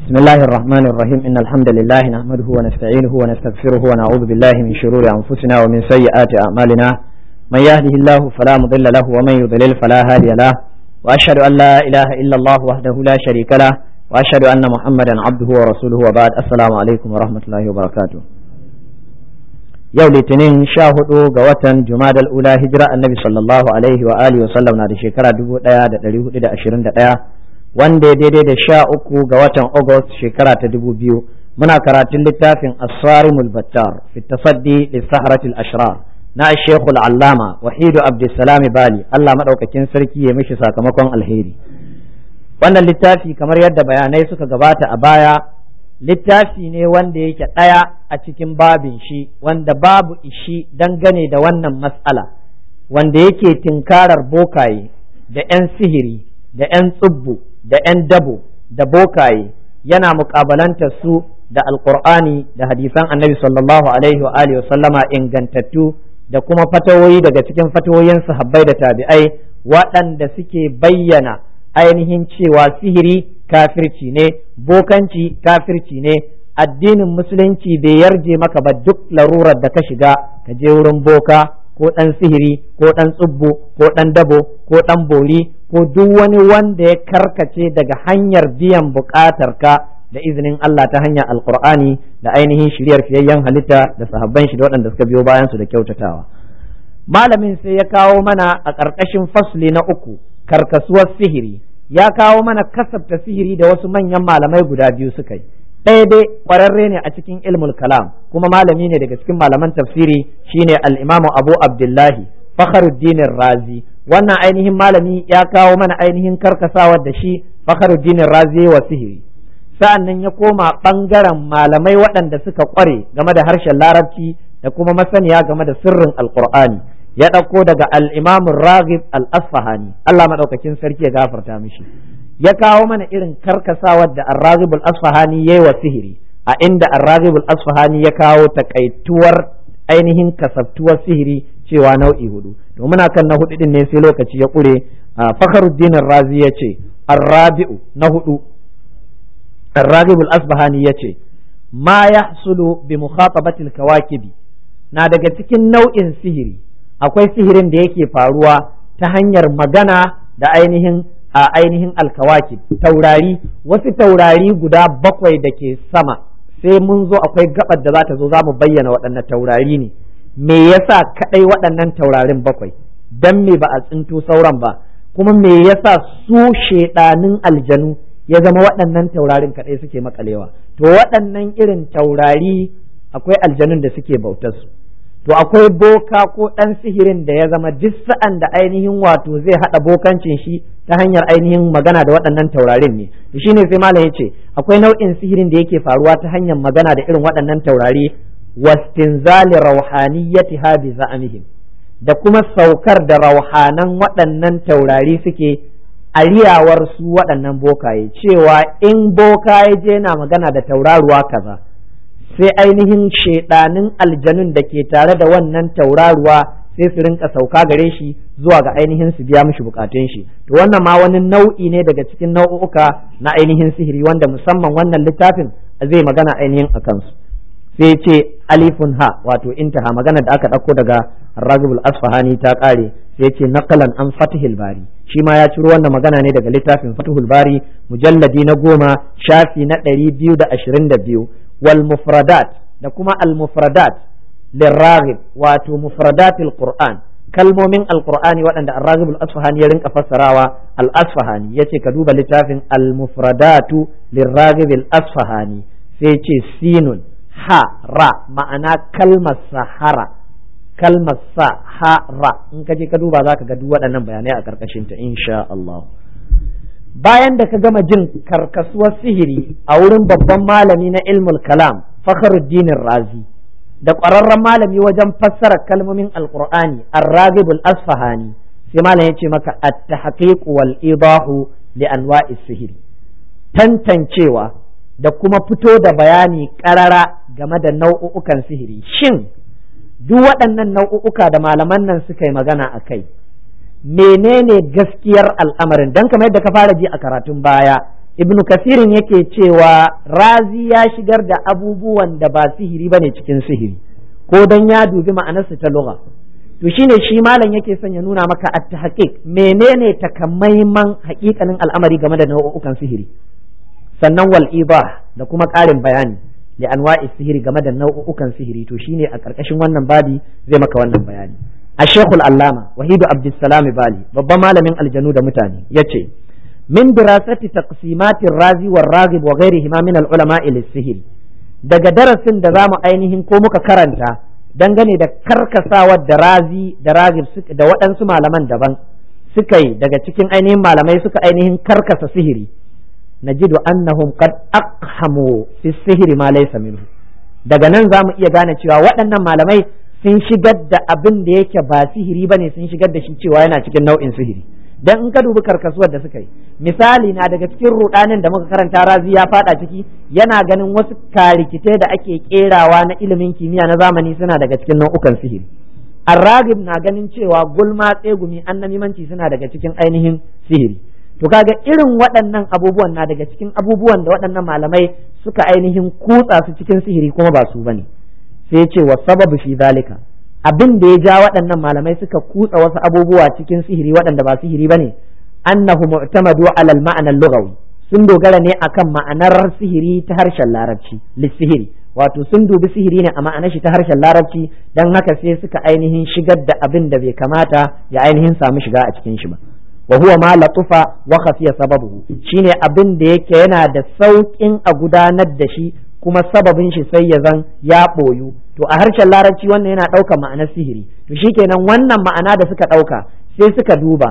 بسم الله الرحمن الرحيم إن الحمد لله نحمده ونستعينه ونستغفره ونعوذ بالله من شرور أنفسنا ومن سيئات أعمالنا من يهده الله فلا مضل له ومن يضلل فلا هادي له وأشهد أن لا إله إلا الله وحده لا شريك له وأشهد أن محمدا عبده ورسوله وبعد السلام عليكم ورحمة الله وبركاته yau litinin 14 ga watan Jumadal Ula hijira annabi sallallahu alaihi wa alihi wa sallam na da shekara 1421 wanda ya daidai da 13 ga watan August shekara ta 2000 muna karatun littafin As-Sarimul Battar fi tasaddi lis-saharatil ashrar na Sheikhul Allama Wahidu Abdussalam Bali Allah madaukakin sarki ya mishi sakamakon alheri. Wannan littafi kamar yadda bayanai suka gabata a baya littafi ne wanda yake ɗaya a cikin babin shi wanda babu ishi dangane da wannan matsala wanda yake tinkarar bokaye da 'yan sihiri da 'yan tsubbu da 'yan dabo da bokaye yana muƙabalantar su da alƙur'ani da hadisan annabi sallallahu alaihi wa alihi sallama ingantattu da kuma fatawoyi daga cikin fatawoyin sahabbai da tabi'ai waɗanda suke bayyana ainihin cewa sihiri kafirci ne, bokanci kafirci ne, addinin musulunci bai yarje maka ba duk larurar da ka shiga ka je wurin boka ko ɗan sihiri ko ɗan tsubbu ko ɗan dabo ko ɗan bori ko duk wani wanda ya karkace daga hanyar biyan buƙatar ka da izinin Allah ta hanyar alƙur'ani da ainihin shiryar fiyayyen halitta da sahabban shi da waɗanda suka biyo bayan su da kyautatawa. Malamin sai ya kawo mana a ƙarƙashin fasli na 3 karkasuwar sihiri. Ya kawo mana kasafta sihiri da wasu manyan malamai guda biyu suka yi. Ɗaya dai ƙwararre ne a cikin ilmul kalam kuma malami ne daga cikin malaman tafsiri shine al-Imam Abu Abdullahi Fakhruddin Razi. Wannan ainihin malami ya kawo mana ainihin karkasawar da shi Fakhruddin Razi wa sihiri. Sa'annan ya koma ɓangaren malamai waɗanda suka ƙware game da harshen Larabci da kuma masaniya game da sirrin Alƙur'ani. Ya ɗauko daga al'imamun Raghib al-Asfahani Allah maɗaukakin sarki ya gafarta mishi ya kawo mana irin karkasawar da al-Raghib al-Asfahani ya yi wa sihiri a inda al-Raghib al-Asfahani ya kawo takaituwar ainihin kasaftuwar sihiri cewa nau'i 4 to muna kan na 4 din ne sai lokaci ya ƙure Fakhruddin Razi ya ce ar-rabi'u na 4 al-Raghib al-Asfahani ya ce ma yahsulu bi mukhatabati al-kawakibi na daga cikin nau'in sihiri akwai sihirin da yake faruwa ta hanyar magana da ainihin alkawaki taurari wasu taurari guda 7 da ke sama sai mun zo akwai gabar da za ta zo za mu bayyana waɗannan taurari ne me yasa kadai waɗannan taurarin 7 dan me ba a tsinto sauran ba kuma me yasa su shedanin aljanu ya zama waɗannan taurarin kadai suke makalewa to waɗannan irin taurari akwai aljanun da suke bautar su to akwai boka ko ɗan sihirin da ya zama duk sa'an da ainihin wato zai haɗa bokancin shi ta hanyar ainihin magana da waɗannan taurarin ne to shine sai malam yace akwai nau'in sihirin da yake faruwa ta hanyar magana da irin waɗannan taurari wastinzali rauhaniyatiha bi za'amihim da kuma saukar da rauhanan waɗannan taurari suke ariyawar su waɗannan bokaye cewa in boka ya je na magana da tauraruwa kaza sai ainihin shedanin aljanun da ke tare da wannan tauraruwa sai su rinka sauka gare shi zuwa ga ainihin su biya mishi bukatun shi to wannan ma wani nau'i ne daga cikin nau'uka na ainihin sihiri wanda musamman wannan littafin zai magana ainihin a kansu sai ce alifun ha wato intaha magana da aka ɗauko daga Raghibul Asfahani ta ƙare sai ce naqalan an Fathul Bari shi ma ya ciro wannan magana ne daga littafin Fathul Bari mujalladi na 10 shafi na 222 wal mufradat da kuma al mufradat liraghib wato mufradatil Qur'an kalmomin alqur'ani waɗanda ar-Raghib al-Asfahani ya rinka fassarawa al-Asfahani yace ka duba littafin al mufradatu liraghib al-Asfahani sai ce sinun ha ra ma'ana kalmar sahara in ka je ka duba zaka ga duk waɗannan bayanai a karkashin ta insha Allah bayan da ka gama jin karkasuwar sihiri a wurin babban malami na ilmul kalam Fakhruddin Razi da ƙwararren malami wajen fassara kalmomin alqur'ani ar-Raghib al-Asfahani sai malam ya ce maka at-tahqiq wal idahu li anwa'is sihiri tantancewa da kuma fito da bayani ƙarara game da nau'ukan sihiri shin duk waɗannan nau'uka da malaman nan suka yi magana a kai menene gaskiyar al'amarin dan kamar yadda ka fara ji a karatun baya ibnu kasirin yake cewa razi ya shigar da abubuwan da ba sihiri bane cikin sihiri ko dan ya dubi ma'anarsu ta lugha. To shine shi malam yake son ya nuna maka at-tahqiq, menene takamaiman haƙiƙanin al'amari game da nau'ukan sihiri, sannan wal ibah da kuma ƙarin bayani li anwa'i sihiri game da nau'ukan sihiri. To shine a ƙarƙashin wannan babi zai maka wannan bayani. الشيخ العلامة وحيد عبد السلام بالي babban malamin aljanu da mutane yace min dirasati taqsimatir razi war raghib wa ghairihima min al ulama lis-sihr, daga darasin da zamu ainihin ko muka karanta dangane da karkasawar da razi da raghib da waɗansu malaman daban suka yi daga cikin ainihin malamai suka ainihin karkasa sihiri, najidu annahum qad aqhamu fi sihri ma laysa minhu. Daga nan zamu iya gane cewa waɗannan malamai sun shigar da abin da yake ba sihiri bane, sun shigar da shi cewa yana cikin nau'in sihiri. Dan in ka dubi karkasuwar da suka yi, misali na daga cikin rudanin da muka karanta razi ya fada ciki, yana ganin wasu karikite da ake kerawa na ilimin kimiyya na zamani suna daga cikin nau'ukan sihiri. Ar-Raghib na ganin cewa gulma, tsegumi, annamimanci suna daga cikin ainihin sihiri. To kaga irin waɗannan abubuwan na daga cikin abubuwan da waɗannan malamai suka ainihin kutsa su cikin sihiri kuma ba su bane. Sai ce wa sababu fi zalika, abin da ya ja waɗannan malamai suka kutsa wasu abubuwa cikin sihiri waɗanda ba sihiri bane, annahu mu'tamadu ala al-ma'na al-lughawi, sun dogara ne akan ma'anar sihiri ta harshen larabci, lissihiri, wato sun dubi sihiri ne a ma'anar shi ta harshen larabci, dan haka sai suka ainihin shigar da abin da bai kamata ya ainihin samu shiga a cikin shi ba. wa huwa ma latufa wa khafiya sababuhu, shine abin da yake yana da sauƙin a gudanar da shi kuma sababin shi sai ya zan ya ɓoyu. To a harshen larabci wannan yana ɗaukar ma'anar sihiri. To shikenan wannan ma'ana da suka ɗauka sai suka duba,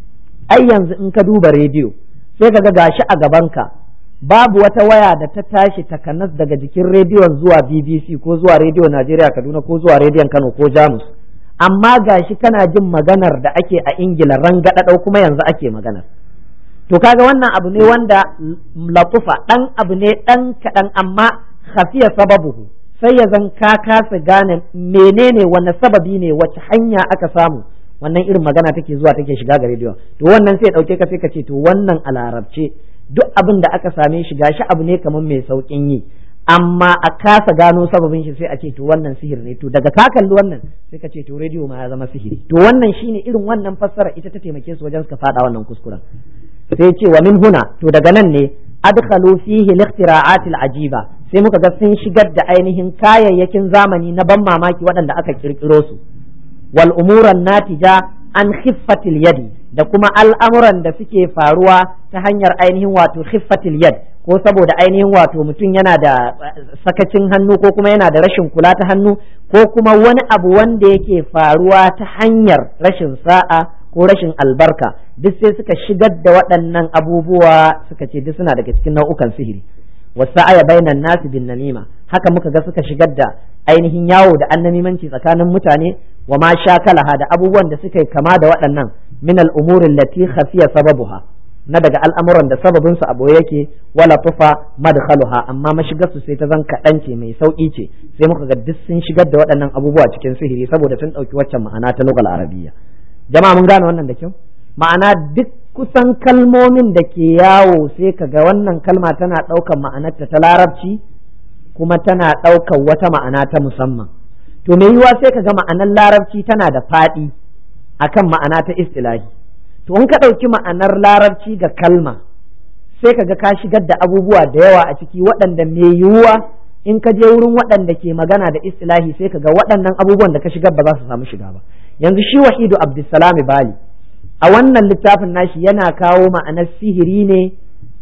ai yanzu in ka duba rediyo sai ka ga gashi a gabanka babu wata waya da ta tashi takanas daga jikin rediyon zuwa BBC ko zuwa rediyo Najeriya Kaduna ko zuwa rediyon Kano ko Jamus, amma gashi kana jin maganar da ake a Ingila rangadadau kuma yanzu ake maganar. To kaga wannan abu ne wanda latufa dan abu ne dan kadan amma khafiya sababuhu, sai ya zan ka kasa gane menene wannan sababi ne, wace hanya aka samu wannan irin magana take zuwa take shiga ga rediyo. To wannan sai dauke ka sai ka ce to wannan a larabce duk abin da aka same shi gashi abu ne kamar mai saukin yi, amma a kasa gano sababin shi sai a ce to wannan sihiri ne. To daga ka kalli wannan sai ka ce to rediyo ma ya zama sihiri. To wannan shine irin wannan fassara ita ta taimake su wajen suka fada wannan kuskuren. Sai ce wa min huna, to daga nan ne adkhalu fihi al-ikhtira'at al-ajiba, sai muka ga sun shigar da ainihin kayayyakin zamani na ban mamaki waɗanda aka kirkiro su, wal umuran natija an khiffatil yadi, da kuma al'amuran da suke faruwa ta hanyar ainihin wato khiffatil yad, ko saboda ainihin wato mutum yana da sakacin hannu ko kuma yana da rashin kula ta hannu, ko kuma wani abu wanda yake faruwa ta hanyar rashin sa'a ko rashin albarka, duk sai suka shigar da waɗannan abubuwa suka ce duk suna daga cikin nau'ukan sihiri. wasa'aya bainan nasi bin namima, haka muka ga suka shigar da ainihin yawo da annamimanci tsakanin mutane, wa ma shakalaha, da abubuwan da suka yi kama da waɗannan min al'umurin lati khafiya sababuha, na daga al'amuran da sababin su abu yake, wala tufa madkhaluha, amma mashigar su sai ta zan kaɗan ce, mai sauƙi ce, sai muka ga duk sun shigar da waɗannan abubuwa cikin sihiri saboda sun ɗauki waccan ma'ana ta lugal arabiyya. Jama'a mun gane wannan da kyau? Ma'ana duk kusan kalmomin da ke yawo sai ka ga wannan kalma tana ɗaukar ma'anarta ta larabci kuma tana ɗaukar wata ma'ana ta musamman. To mai yiwuwa sai ka ga ma'anar larabci tana da faɗi akan ma'ana ta istilahi. To in ka ɗauki ma'anar larabci ga kalma sai ka ga ka shigar da abubuwa da yawa a ciki waɗanda mai yiwuwa in ka je wurin waɗanda ke magana da istilahi sai ka ga waɗannan abubuwan da ka shigar ba za su samu shiga ba. Yanzu shi Wahidu Abdulsalam Bali a wannan littafin nashi yana kawo ma'anar sihiri ne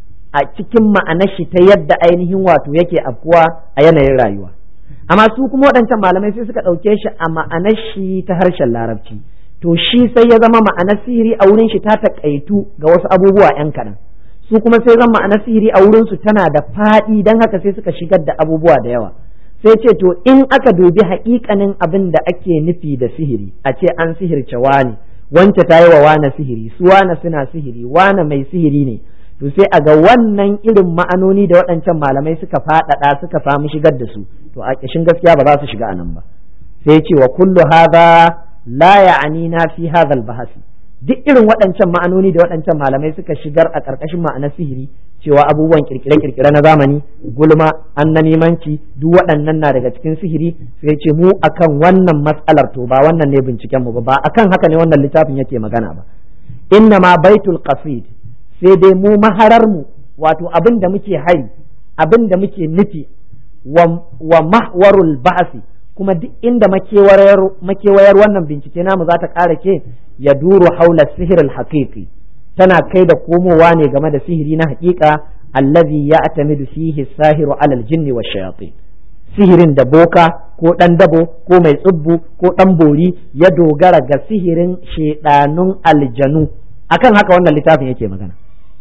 a cikin ma'anar shi ta yadda ainihin wato yake afkuwa a yanayin rayuwa, amma su kuma waɗancan malamai sai suka ɗauke shi a ma'anar shi ta harshen larabci. To shi sai ya zama ma'anar sihiri a wurin shi ta taƙaitu ga wasu abubuwa ‘yan kaɗan, su kuma sai zama ma'anar sihiri a wurin su tana da faɗi, don haka sai suka shigar da abubuwa da yawa. Sai ce to in aka dubi haƙiƙanin abin da ake nufi da sihiri, a ce an sihirce wani, wance ta yi wa wane sihiri, su wane suna sihiri, wane mai sihiri ne, to sai a ga wannan irin ma'anoni da waɗancan malamai suka faɗaɗa suka samu shigar da su, to a ƙashin gaskiya ba za su shiga a nan ba. Sai ce wa kullu hadha la ya'nina fi hadha al-bahth, duk irin waɗancan ma'anoni da waɗancan malamai suka shigar a ƙarƙashin ma'anar sihiri cewa abubuwan kirkire-kirkire na zamani, gulma, annanimanci, duk waɗannan na daga cikin sihiri. Sai ce mu akan wannan matsalar to ba wannan ne binciken mu ba akan haka ne wannan littafin yake magana ba. Inna ma baitul qasid, sai dai mu maharar mu, wato abin da muke hari, abin da muke nufi, wa mahwarul ba'si, kuma duk inda makewayar wannan bincike namu za ta ƙara ke, ya duru haula sihirul haqiqi, tana kai da komowa ne game da sihiri na haƙiƙa, allazi ya'tamidu fihi sahiru alal jinni wa shayatin, sihirin da boka ko ɗan dabo ko mai tsubbu ko ɗan bori ya dogara ga sihirin shedanun aljanu. Akan haka wannan littafin yake magana.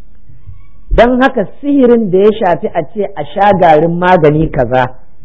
Don haka sihirin da ya shafi a ce a sha garin magani kaza,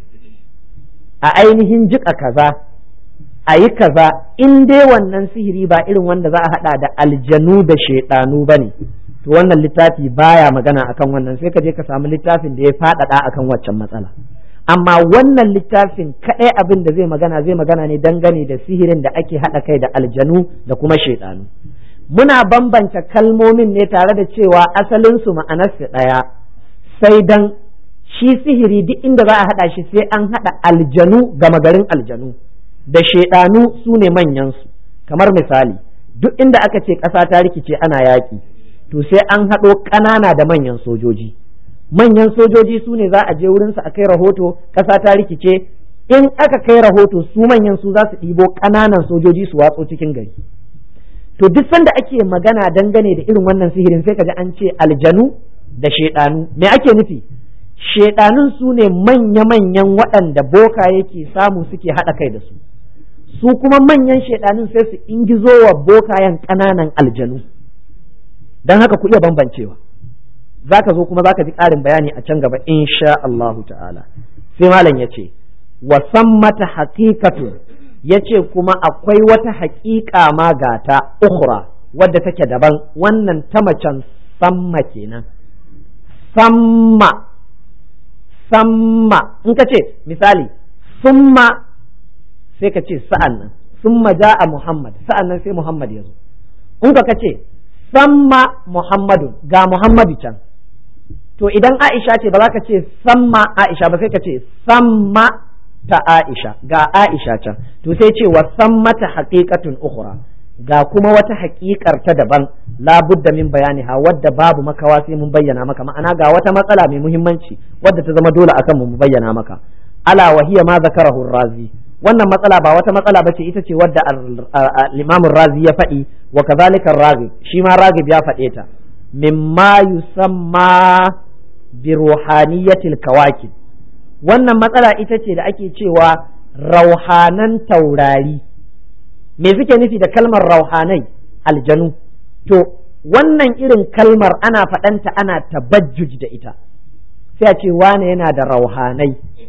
a ainihin jika kaza, a yi kaza, in dai wannan sihiri ba irin wanda za a haɗa da aljanu da shaidanu ba ne, to wannan littafi baya magana akan wannan. Sai ka je ka samu littafin da ya faɗaɗa akan waccan matsala. Amma wannan littafin kaɗai abin da zai magana ne dangane da sihirin da ake haɗa kai da aljanu da kuma shaidanu. Muna bambanta kalmomin ne tare da cewa asalinsu ma'anarsu ɗaya, sai dan shi sihiri duk inda za a haɗa shi sai an haɗa aljanu, gama garin aljanu, da shaidanu su ne manyansu. Kamar misali, duk inda aka ce ƙasa ta rikice ana yaƙi, to sai an haɗo ƙanana da manyan sojoji. Manyan sojoji su ne za a je wurinsu a kai rahoto, ƙasa ta rikice. In aka kai rahoto, su manyan su za su ɗibo ƙananan sojoji su watso cikin gari. To duk sanda ake magana dangane da irin wannan sihirin sai kaji an ce aljanu da shaidanu. Me ake nufi? Shaidanun su ne manya-manyan waɗanda boka yake samu suke haɗa kai da su, su kuma manyan shaidanun sai su ingizo wa bokayen ƙananan aljanu. Don haka ku iya bambancewa. Zaka zo kuma zaka ji ƙarin bayani a can gaba insha Allahu ta'ala. Sai malam ya ce wa sammata haqiqatun, ya ce kuma akwai wata haƙiƙa ma gata ukhra wadda take daban. Wannan ta macen samma kenan. Samma in ka ce misali summa, sai ka ce sa'an nan, summa ja'a Muhammad, sa'an nan sai Muhammad ya zo. In ka ce samma Muhammadun, ga Muhammadu can, to idan Aisha ce ba za ka ce samma Aisha ba, sai ka ce samma ta Aisha, ga Aisha can. To sai ce wa sammata haqiqatun ukhra, ga kuma wata haƙiƙar ta daban, labudda min bayaniha, wadda babu makawa sai mun bayyana maka. Ma'ana ga wata matsala mai muhimmanci wadda ta zama dole akan mu bayyana maka. Ala wa hiya ma zakarahu Razi, wannan matsala ba wata matsala bace, ita ce wadda al-Imam Razi ya faɗi, wa kadhalika Raghib, shi ma Raghib ya faɗe ta. Mimma yusamma bi ruhaniyatil kawakib, wannan matsala ita ce da ake cewa rauhanan taurari. Me suke nufi da kalmar rauhanai? Aljanu. To wannan irin kalmar ana faɗanta ana tabajjuj da ita, sai a ce wane yana da rauhanai.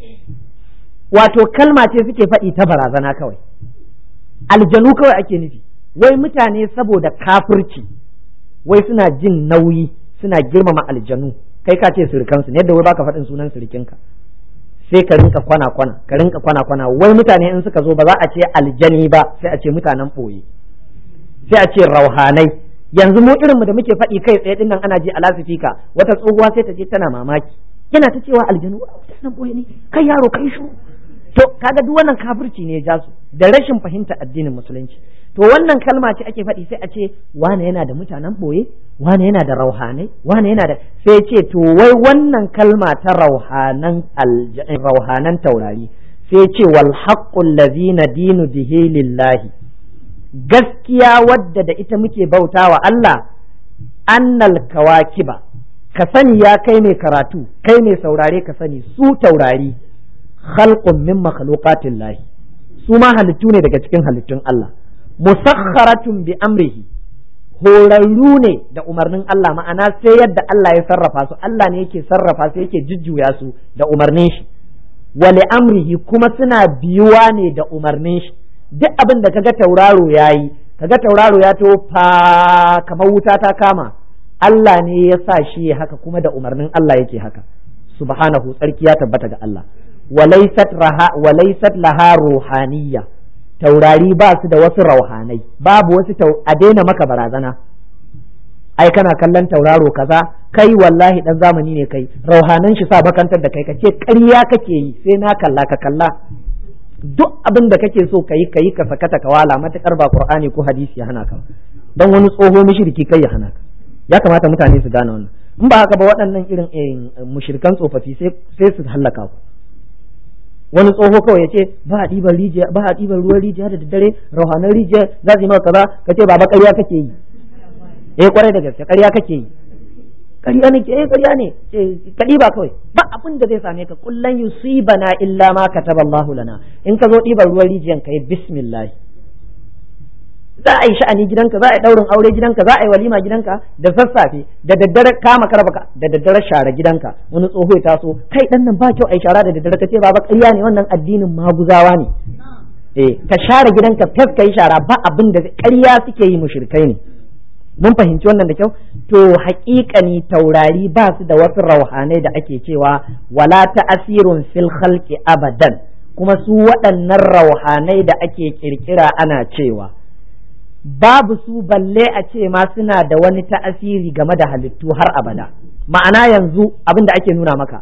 Wato kalma ce suke faɗi ta barazana kawai, aljanu kawai ake nufi. Wai mutane saboda kafirci, wai suna jin nauyi, suna girmama aljanu, kai ka ce surukansu ne, yadda wai baka faɗin sunan surukinka, sai ka rinka kwana. Wai mutane in suka zo ba za a ce aljani ba, sai a ce mutanen ɓoye, sai a ce rauhanai. Yanzu mu irinmu da muke faɗi kai tsaye dinnan ana ji a lasifika, wata tsohuwa sai ta je tana mamaki, yana ta cewa aljanu mutanen ɓoye ne, kai yaro kai shu. To kaga duk wannan kafirci ne ya ja su da rashin fahimta addinin musulunci. To wannan kalma ce ake faɗi, sai a ce wane yana da mutanen ɓoye, wane yana da rauhanai, wane yana da, sai ce to wai wannan kalma ta rauhanan taurari, sai ce wal haqqul ladzi nadinu bihi lillahi, gaskiya wadda da ita muke bautawa Allah, annal kawakiba, ka sani ya kai mai karatu, kai mai saurare ka sani, su taurari khalqun min makhluqatillahi, su ma halittu ne daga cikin halittun Allah. Musakharatun bi amrihi, horarru ne da umarnin Allah, ma'ana sai yadda Allah ya sarrafa su, Allah ne yake sarrafa su, yake jujjuya su da umarnin shi. Wa li amrihi, kuma suna biyuwa ne da umarnin shi. Duk abin da kaga tauraro yayi, kaga tauraro ya to fa kamar wuta ta kama, Allah ne ya sa shi haka, kuma da umarnin Allah yake haka. Subhanahu, tsarki ya tabbata ga Allah. Walaysat laha ruhaniyya, taurari ba su da wasu rauhanai, babu wasu a daina maka barazana. Ai kana kallon tauraro kaza kai wallahi dan zamani ne kai, rauhanan shi sa bakantar da kai, kace ƙarya kake yi, sai na kalla ka kalla, duk abin da kake so kayi ka sakata ka wala, matakar ba Qur'ani ko hadisi ya hana ka, dan wani tsoho mushriki kai ya hana ka. Ya kamata mutane su gane wannan, in ba haka ba waɗannan irin mushrikan tsofaffi sai su hallaka ku. Wani tsoho kawai ya ce ba a ɗiban ruwan rijiya da daddare, rauhanan rijiya za su yi maka kaza, ka ce baba ƙarya kake yi, kwarai da gaske ƙarya kake yi, ƙarya ne ƙarya ne, ka ɗiba kawai, ba abin da zai same ka, kullan yusibana illa ma kataballahu lana. In ka zo ɗiban ruwan rijiyan ka yi bismillah, za a yi sha'ani gidanka, za a yi ɗaurin aure gidanka, za a yi walima gidanka, da sassafe da daddare kama karba da daddare share gidanka. Wani tsoho ya taso, kai dan nan ba kyau ai shara da daddare, ka ce baba ƙarya ne, wannan addinin maguzawa ne. Ka share gidanka fes ka yi shara, ba abin da ƙarya suke yi, mushrikai ne. Mun fahimci wannan da kyau. To haƙiƙani taurari ba su da wasu rauhanai da ake cewa wala ta'asirun fil khalqi abadan, kuma su waɗannan rauhanai da ake kirkira ana cewa babu su, balle a ce ma suna da wani ta'asiri game da halittu har abada. Ma'ana yanzu abin da ake nuna maka,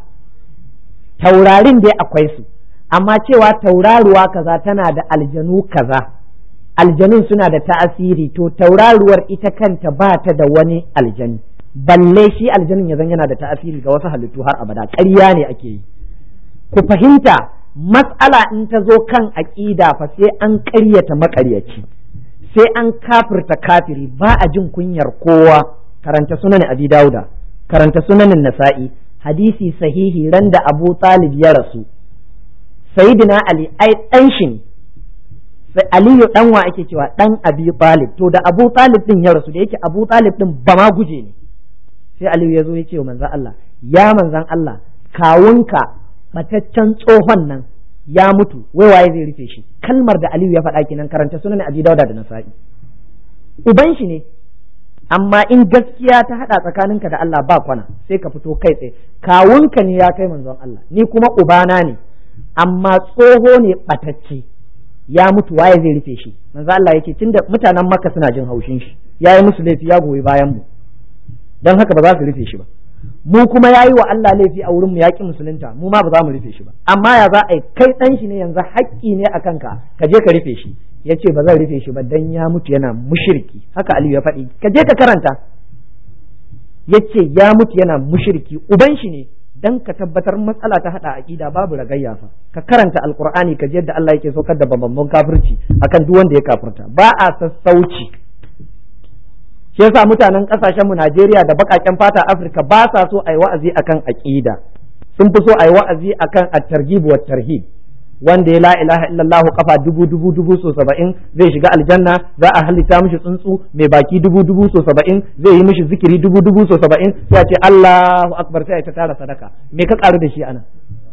taurarin dai akwai su, amma cewa tauraruwa kaza tana da aljanu kaza, aljanun suna da ta'asiri, to tauraruwar ita kanta ba ta da wani aljani, balle shi aljanun ya zan yana da ta'asiri ga wasu halittu har abada. Ƙarya ne ake yi. Ku fahimta, mas'ala in ta zo kan aƙida fa sai an ƙaryata maƙaryaci, sai an kafirta kafiri, ba a jin kunyar kowa. Karanta sunan Abi Dauda, karanta sunanin Nasa'i, hadisi sahihi, ran da Abu Talib ya rasu, Sayyidina Ali ai dan shi ne, sai Aliyu dan wa ake cewa dan Abi Talib, to da Abu Talib din ya rasu, da yake Abu Talib din ba ma guje ne, sai Aliyu ya zo ya ce wa manzon Allah, ya manzon Allah, kawunka mataccen tsohon nan ya mutu, wai waye zai rufe shi? Kalmar da Aliyu ya faɗa kenan, karanta sunan Abi Dauda da Nasa'i. Uban shi ne, amma in gaskiya ta haɗa tsakaninka da Allah ba kwana, sai ka fito kai tsaye, kawunka ne ya kai manzon Allah, ni kuma ubana ne, amma tsoho ne ɓatacce ya mutu, waye zai rufe shi? Manzon Allah yake tunda mutanen Makka suna jin haushin shi, yayi musu laifi, ya goyi bayan mu, dan haka ba za su rufe shi ba. Mu kuma ya yi wa Allah laifi a wurin mu, ya ƙi musulunta, mu ma ba za mu rufe shi ba. Amma ya za a yi, kai ɗan shi ne, yanzu haƙƙi ne a kanka ka je ka rufe shi. Ya ce ba zan rufe shi ba dan ya mutu yana mushriki, haka Aliyu ya faɗi, ka je ka karanta. Ya ce ya mutu yana mushriki, uban shi ne, dan ka tabbatar matsala ta haɗa aƙida babu ragayya fa. Ka karanta Alƙur'ani ka je yadda Allah yake saukar da bambamban kafirci akan duk wanda ya kafirta, ba a sassauci. Shi yasa mutanen kasashen mu Najeriya da bakaken fata Afirka ba sa so ayi wa'azi akan aqida, sun fi so ayi wa'azi akan at-targhib wa tarhib. Wanda ya la ilaha illallah kafa dubu so 70 zai shiga aljanna, za a halitta mishi tsuntsu mai baki dubu so 70 zai yi mishi zikiri dubu so 70, sai a ce Allahu akbar, sai a ta tara sadaka. Me ka karu da shi anan?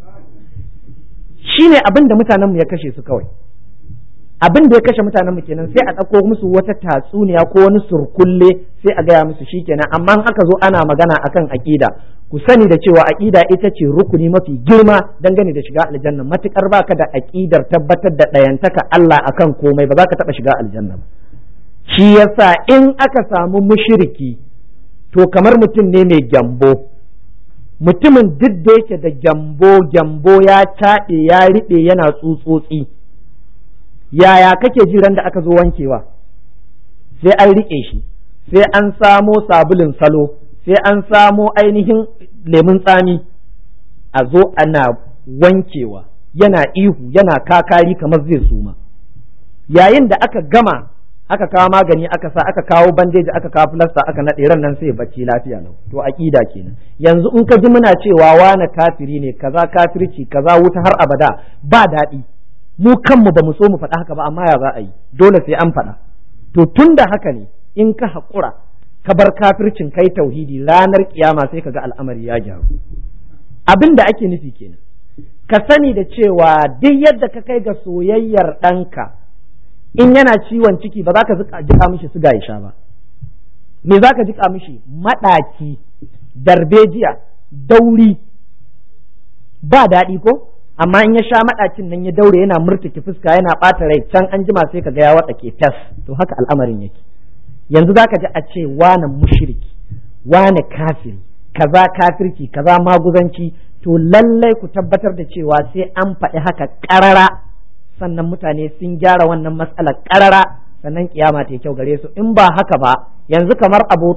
Shine abin da mutanen mu ya kashe su kawai. Abin da ya kashe mutanen mu kenan, sai a ɗauko musu wata tatsuniya ko wani surkulle sai a gaya musu shikenan. Amma in aka zo ana magana akan aƙida, ku sani da cewa aƙida ita ce rukuni mafi girma dangane da shiga aljanna. Matukar baka da aƙidar tabbatar da ɗayantaka Allah akan komai, ba za ka taɓa shiga aljanna ba. Shi yasa in aka samu mushriki, to kamar mutum ne mai gyambo. Mutumin duk da yake da gyambo ya taɗe ya riɓe yana tsutsotsi, yaya kake jiran da aka zo wankewa? Sai an riƙe shi, sai an samo sabulin salo, sai an samo ainihin lemun tsami, a zo ana wankewa, yana ihu yana kakari kamar zai suma. Yayin da aka gama, aka kawo magani, aka sa, aka kawo bandeji, aka kawo filasta, aka naɗe, ran nan sai bacci lafiya lau. To aqida kenan. Yanzu in ka ji muna cewa wani kafiri ne, kaza kafirci, kaza wuta har abada, ba daɗi. Mu kanmu ba mu so mu faɗa haka ba, amma ya za a yi, dole sai an faɗa. To tun da haka ne, in ka haƙura ka bar kafircin kai tauhidi, ranar kiyama sai ka ga al'amari ya gyaru. Abin da ake nufi kenan. Ka sani da cewa duk yadda ka kai ga soyayyar ɗanka, in yana ciwon ciki ba za ka jiƙa mishi suga ya sha ba. Me za ka jiƙa mishi? Maɗaci, darbejiya, dauri, ba daɗi ko? Amma in ya sha maɗacin nan ya daure yana murtuki fuska yana ɓata rai, can an jima sai ka ga ya watsake tas. To haka al'amarin yake. Yanzu za ka ji a ce wane mushriki, wane kafiri, kaza kafirci kaza maguzanci, to lallai ku tabbatar da cewa sai an faɗi haka ƙarara, sannan mutane sun gyara wannan matsalar ƙarara, sannan kiyama ta yi kyau gare su. In ba haka ba, yanzu kamar Abu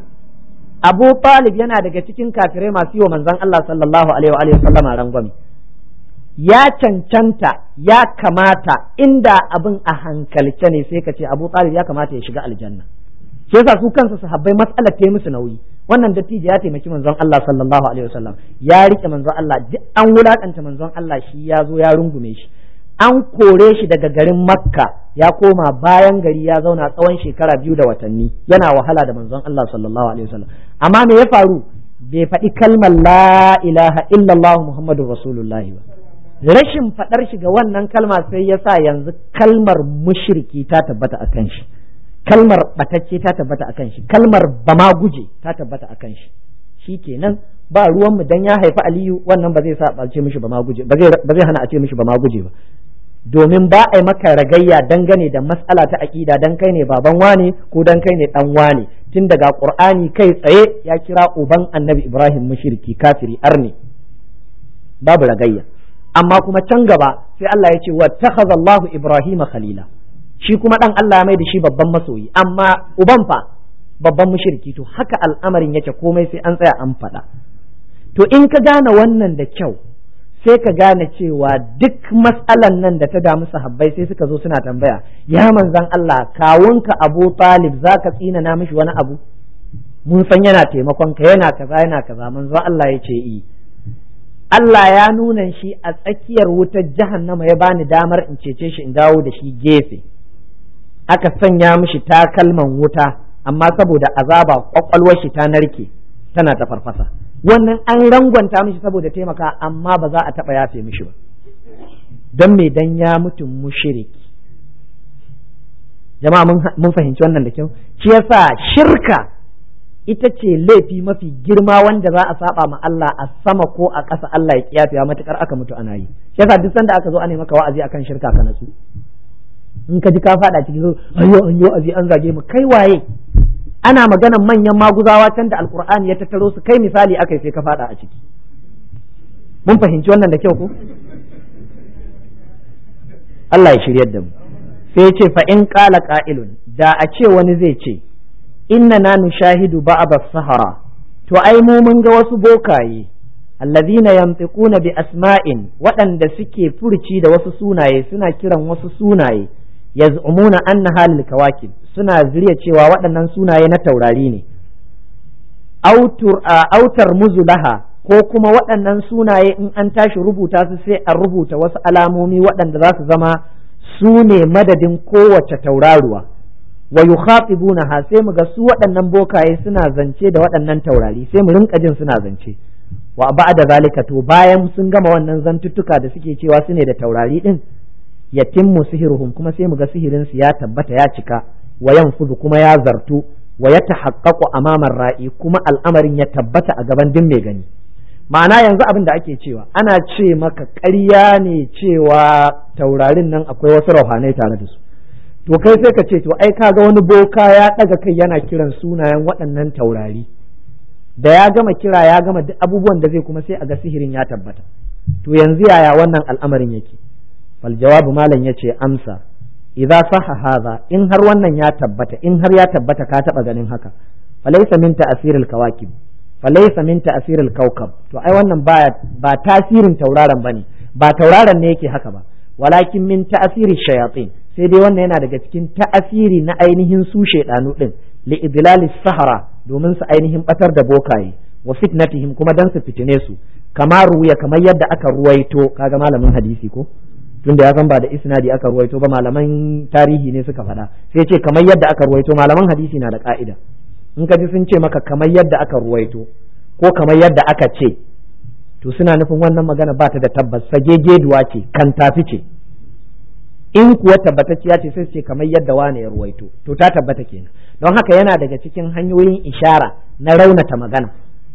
Talib yana daga cikin kafirai masu yi wa manzon Allah sallallahu alaihi wa sallama rangwame. Ya cancanta, ya kamata, inda abin a hankalce ne sai ka ce Abu Talib ya kamata ya shiga aljanna. Shi yasa su kansu sahabbai matsalar ta yi musu nauyi. Wannan dattijo ya taimaki manzon Allah sallallahu alaihi wasallam, ya rike manzon Allah, duk an wulakanta manzon Allah, shi ya zo ya rungume shi. An kore shi daga garin Makka, ya koma bayan gari ya zauna tsawon shekara 2 da watanni yana wahala da manzon Allah sallallahu alaihi wasallam. Amma me ya faru? Bai faɗi kalmar la ilaha illallah Muhammadur Rasulullahi ba. Rashin faɗar shi ga wannan kalma sai ya sa yanzu kalmar mushriki ta tabbata akan shi, kalmar batacce ta tabbata akan shi, kalmar bama guje ta tabbata akan shi. Shikenan ba ruwan mu dan ya haifi Aliyu, wannan ba zai sa a ce mishi bama guje, ba zai hana a ce mishi bama guje ba, domin ba a yi maka ragayya dangane da mas'ala ta aqida dan kai ne baban wane ko dan kai ne dan wane. Tun daga Qur'ani kai tsaye ya kira uban Annabi Ibrahim mushriki, kafiri, arni, babu ragayya. Amma kuma can gaba sai Allah ya ce wattakhadha Allahu Ibrahima khalila, shi kuma dan Allah ya mai da shi babban masoyi, amma uban fa babban mushriki. To haka al'amarin yake, komai sai an tsaya an faɗa. To in ka gane wannan da kyau, sai ka gane cewa duk matsalan nan da ta damu sahabbai sai suka zo suna tambaya, ya manzon Allah, kawunka Abu Talib zaka tsina na mishi wani abu? Mun san yana taimakon ka, yana kaza yana kaza. Manzon Allah ya ce Allah ya nuna shi a tsakiyar wutar jahannama, ya bani damar in cece shi in dawo da shi gefe. Aka sanya mishi takalman wuta, amma saboda azaba kwakwalwar shi ta narke tana ta farfasa. Wannan an rangwanta mishi saboda taimaka, amma ba za a taɓa yafe mishi ba. Don me? Dan ya mutum mushriki. Jama'a mun fahimci wannan da kyau. Shi yasa shirka ita ce laifi mafi girma wanda za a saba ma Allah a sama ko a ƙasa, Allah ya kiyafiya matukar aka mutu ana yi. Shi yasa duk sanda aka zo ana maka wa'azi akan shirka ka natsu. In ka ji ka fada cikin zo ayyo azi an zage mu, kai waye? Ana maganan manyan maguzawa can da Alkur'ani ya tattaro su, kai misali akai sai ka fada a ciki. Mun fahimci wannan da kyau ko? Allah ya shiryar da mu. Sai ya ce fa in qala qa'ilun, da a ce wani zai ce inna na nushahidu ba'd as-sahara, to ai mu mun ga wasu bokaye, allazina yantiquna bi asma'in, waɗanda suke furci da wasu sunaye, suna kiran wasu sunaye, yaz'umuna annaha lil kawakib, suna zuriya cewa waɗannan sunaye na taurari ne, autar muzulaha, ko kuma waɗannan sunaye in an tashi rubuta su sai a rubuta wasu alamomi waɗanda za su zama su ne madadin kowace tauraruwa. Wa yukhatibunaha, sai mu ga su waɗannan bokaye suna zance da waɗannan taurari, sai mu rinka jin suna zance. Wa ba'da zalika, to bayan sun gama wannan zantuttuka da suke cewa su ne da taurari din, yatimmu sihiruhum, kuma sai mu ga sihirin su ya tabbata ya cika, wa yanfudu, kuma ya zartu, wa yatahaqqaqu amamar ra'i, kuma al'amarin ya tabbata a gaban din mai gani. Ma'ana yanzu abin da ake cewa, ana ce maka ƙarya ne cewa taurarin nan akwai wasu rauhanai tare da su. To kai sai ka ce to ai kaga wani boka ya ɗaga kai yana kiran sunayen waɗannan taurari, da ya gama kira ya gama duk abubuwan da zai, kuma sai a ga sihirin ya tabbata. To yanzu yaya wannan al'amarin yake? Fal jawabu, malam yace amsa, idza sahha hadha, in har wannan ya tabbata, in har ya tabbata ka taba ganin haka, falaysa min ta'siril kawakib, falaysa min ta'siril kawkab, to ai wannan ba tasirin tauraron bane, ba tauraron ne yake haka ba, walakin min ta'siri shayatin, sai dai wannan yana daga cikin ta'asiri na ainihin su shaidanu din, li idlalis sahara, domin su ainihin batar da bokaye, wa fitnatihim, kuma dan su fitine su, kamar ruya, kamar yadda aka ruwaito. Kaga malamin hadisi ko, tunda ya san ba da isnadi aka ruwaito ba, malaman tarihi ne suka faɗa, sai ce kamar yadda aka ruwaito. Malaman hadisi na da ka'ida, in ka ji sun ce maka kamar yadda aka ruwaito ko kamar yadda aka ce, to suna nufin wannan magana ba ta da tabbas, sagegeduwa ce, kan tafi ce. In kuwa tabbatacciya ce sai ce kamar yadda wane ya ruwaito, to ta tabbata kenan. Don haka yana daga cikin hanyoyin ishara na raunata magana,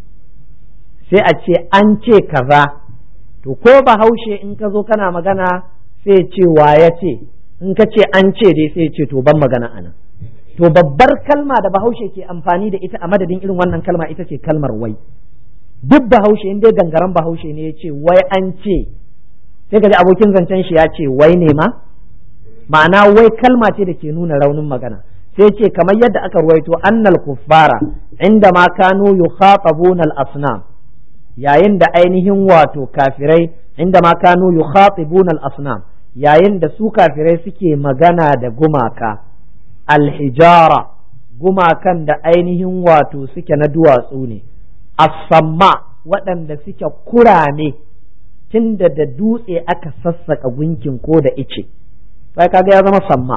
sai a ce an ce kaza, to ko Bahaushe in ka zo kana magana sai ce wa ya ce, in ka ce an ce dai sai ce to ban magana anan. To babbar kalma da Bahaushe ke amfani da ita a madadin irin wannan kalma ita ce kalmar wai. duk bahaushe in dai gangaren bahaushe ne ya ce wai an ce, sai ka ji abokin zancen shi ya ce wai ne ma, ma'ana wai kalma ce da ke nuna raunin magana. Sai ce kamar yadda aka ruwaito annal kuffara inda ma kanu yukhatabuna al-asnam, yayin da ainihin wato kafirai inda ma kanu yukhatibuna al-asnam, yayin da su kafirai suke magana da gumaka, al-hijara, gumakan da ainihin wato suke na duwatsu ne, as-samma, waɗanda suke kurame tunda da dutse aka sassaka gunkin ko da ice, sai kaga ya zama samma,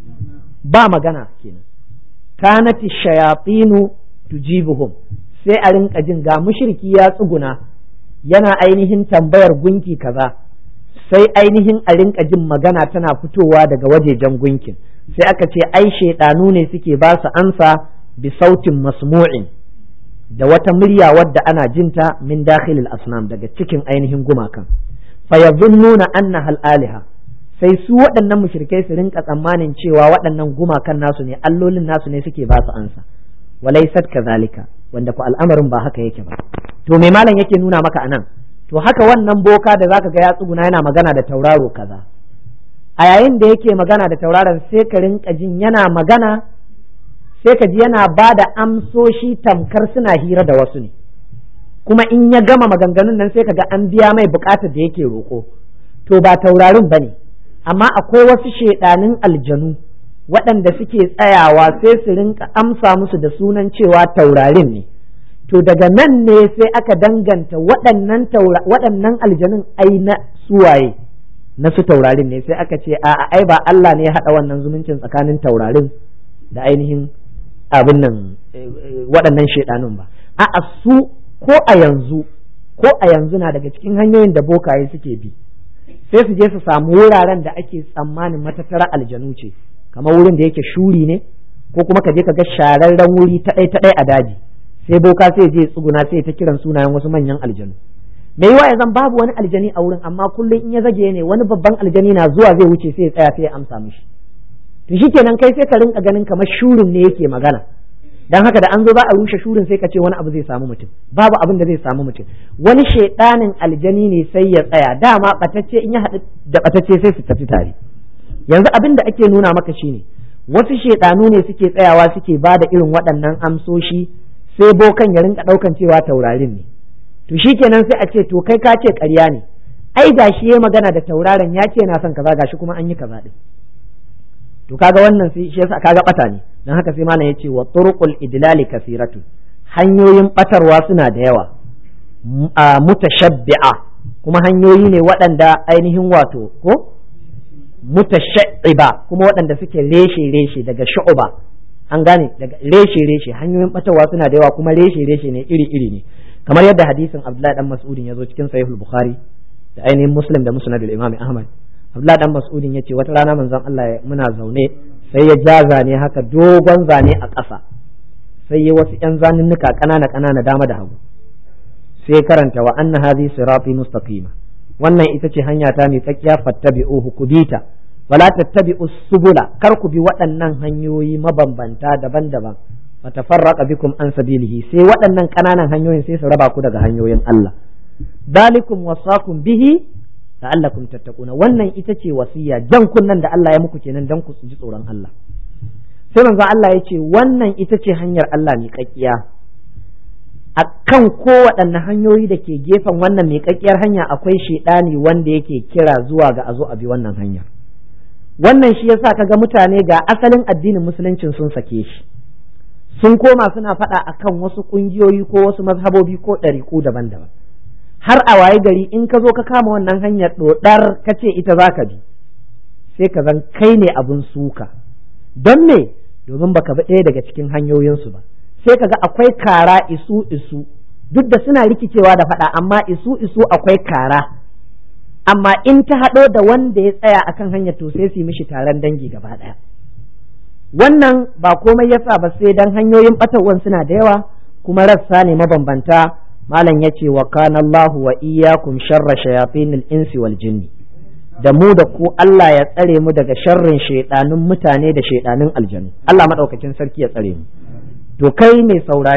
ba magana kenan. Kanati shayatinu tujibuhum, sai a rinka jin ga mushriki ya tsuguna yana ainihin tambayar gunki kaza, sai ainihin a rinka jin magana tana fitowa daga wajejen gunkin, sai aka ce ai shaidanu ne suke ba su ansa bi sautin masmu'in, da wata murya wadda ana jinta min dakhilil asnam, daga cikin ainihin gumakan. Fa yazunnuna annaha al-aliha, sai su waɗannan mushrikai su rinka tsammanin cewa waɗannan gumakan nasu ne, allolin nasu ne suke ba su ansa. Walaysat kadhalika, wanda ku al'amarin ba haka yake ba. To me malam yake nuna maka anan? To haka wannan boka da zaka ga ya tsuguna yana magana da tauraro kaza, a yayin da yake magana da tauraron sai ka rinka jin yana magana, sai ka ji yana ba da amsoshi tamkar suna hira da wasu ne, kuma in ya gama maganganun nan sai ka ga an biya mai bukatar da yake roƙo. To ba taurarin bane, amma akwai wasu shedanin aljanu waɗanda suke tsayawa sai su rinka amsa musu da sunan cewa taurarin ne. To daga nan ne sai aka danganta waɗannan aljanun ai na suwaye, na su taurarin ne, sai aka ce a ai ba Allah ne ya haɗa wannan zumuncin tsakanin taurarin da ainihin abin nan waɗannan shedanun ba. A'a su ko a yanzu na daga cikin hanyoyin da bokaye suke bi, sai su je su samu wuraren da ake tsammanin matattara aljanu ce, kamar wurin da yake shuri ne, ko kuma ka je ka ga shararren wuri taɗai a daji, sai boka sai je tsuguna sai ta kiran sunayen wasu manyan aljanu. Me yiwa ya zan babu wani aljani a wurin, amma kullum in ya zage ne wani babban aljani na zuwa zai wuce sai ya tsaya sai ya amsa mishi. To shikenan kai sai ka rinka ganin kamar shurin ne yake magana, dan haka da an zo za a rushe shurin sai ka ce wani abu zai samu mutum, babu abin da zai samu mutum. Wani shedanin aljani ne sai ya tsaya, dama batacce in ya haɗu da batacce sai su tafi tare. Yanzu abin da ake nuna maka shine wasu shedanu ne suke tsayawa suke ba da irin waɗannan amsoshi, sai bokan ya rinka ɗaukan cewa taurarin ne. To shikenan sai a ce to kai ka ce ƙarya ne, ai gashi yayi magana da tauraron ya ce yana son kaza, gashi kuma an yi kaza din. To kaga wannan shi yasa kaga bata ne, dan haka sai malam yace wa turuqul idlali kasiratu, hanyoyin batarwa suna da yawa, mutashabbi'a, kuma hanyoyi ne waɗanda ainihin wato ko mutashabbi'a, kuma waɗanda suke reshe daga shu'ba, an gane, daga reshe hanyoyin batarwa suna da yawa, kuma reshe ne iri ne, kamar yadda hadisin Abdullahi dan Mas'udin ya zo cikin Sahihul Bukhari da ainihin Muslim da Musnadul Imam Ahmad. Abdullahi dan Mas'udin yace wata rana manzon Allah muna zaune sai ya ja zane haka dogon zane a ƙasa, sai ya wasu ƴan zanunnuka ƙanana dama da hagu, sai karanta wa anna hadhi sirati mustaqima, wannan ita ce hanya ta mai tsakiya, fattabi'uhu kubita wala tattabi'us subula, kar ku bi waɗannan hanyoyi mabambanta daban-daban, fatafarraqa bikum an sabilihi, sai waɗannan ƙananan hanyoyin sai su raba ku daga hanyoyin Allah. Dalikum wasakum bihi la'allakum tattaquna, wannan ita ce wasiya, jan kunnan da Allah ya muku kenan dan ku ji tsoron Allah. Sai manzo Allah ya ce wannan ita ce hanyar Allah miƙaƙiya. Akan kowaɗanne hanyoyi da ke gefen wannan miƙaƙiyar hanya akwai shedani wanda yake kira zuwa ga azo abi wannan hanyar. Wannan shi yasa kaga mutane ga asalin addinin musuluncin sun sake shi, sun koma suna faɗa akan wasu ƙungiyoyi ko wasu mazhabobi ko ɗariƙu daban-daban. Har a waye gari in ka zo ka kama wannan hanyar ɗoɗar ka ce ita za ka bi, sai ka zan kai ne abin suka. Don me? Domin baka bi ɗaya daga cikin hanyoyinsu ba. Sai ka ga akwai kara isu duk da suna rikicewa da faɗa, amma isu akwai kara. Amma in ta haɗo da wanda ya tsaya akan hanyar to sai su yi mishi taron dangi gaba ɗaya. Wannan ba komai yasa ba sai dan hanyoyin ɓatawan suna da yawa, kuma rassa ne mabambanta. Malam ya ce wa kana Allahu wa iyyakum sharra shayatinil insi wal jinni, da mu da ku Allah ya tsare mu daga sharrin shaidanun mutane da shaidanun aljanu. Allah madaukakin sarki ya tsare mu. To kai mai saurare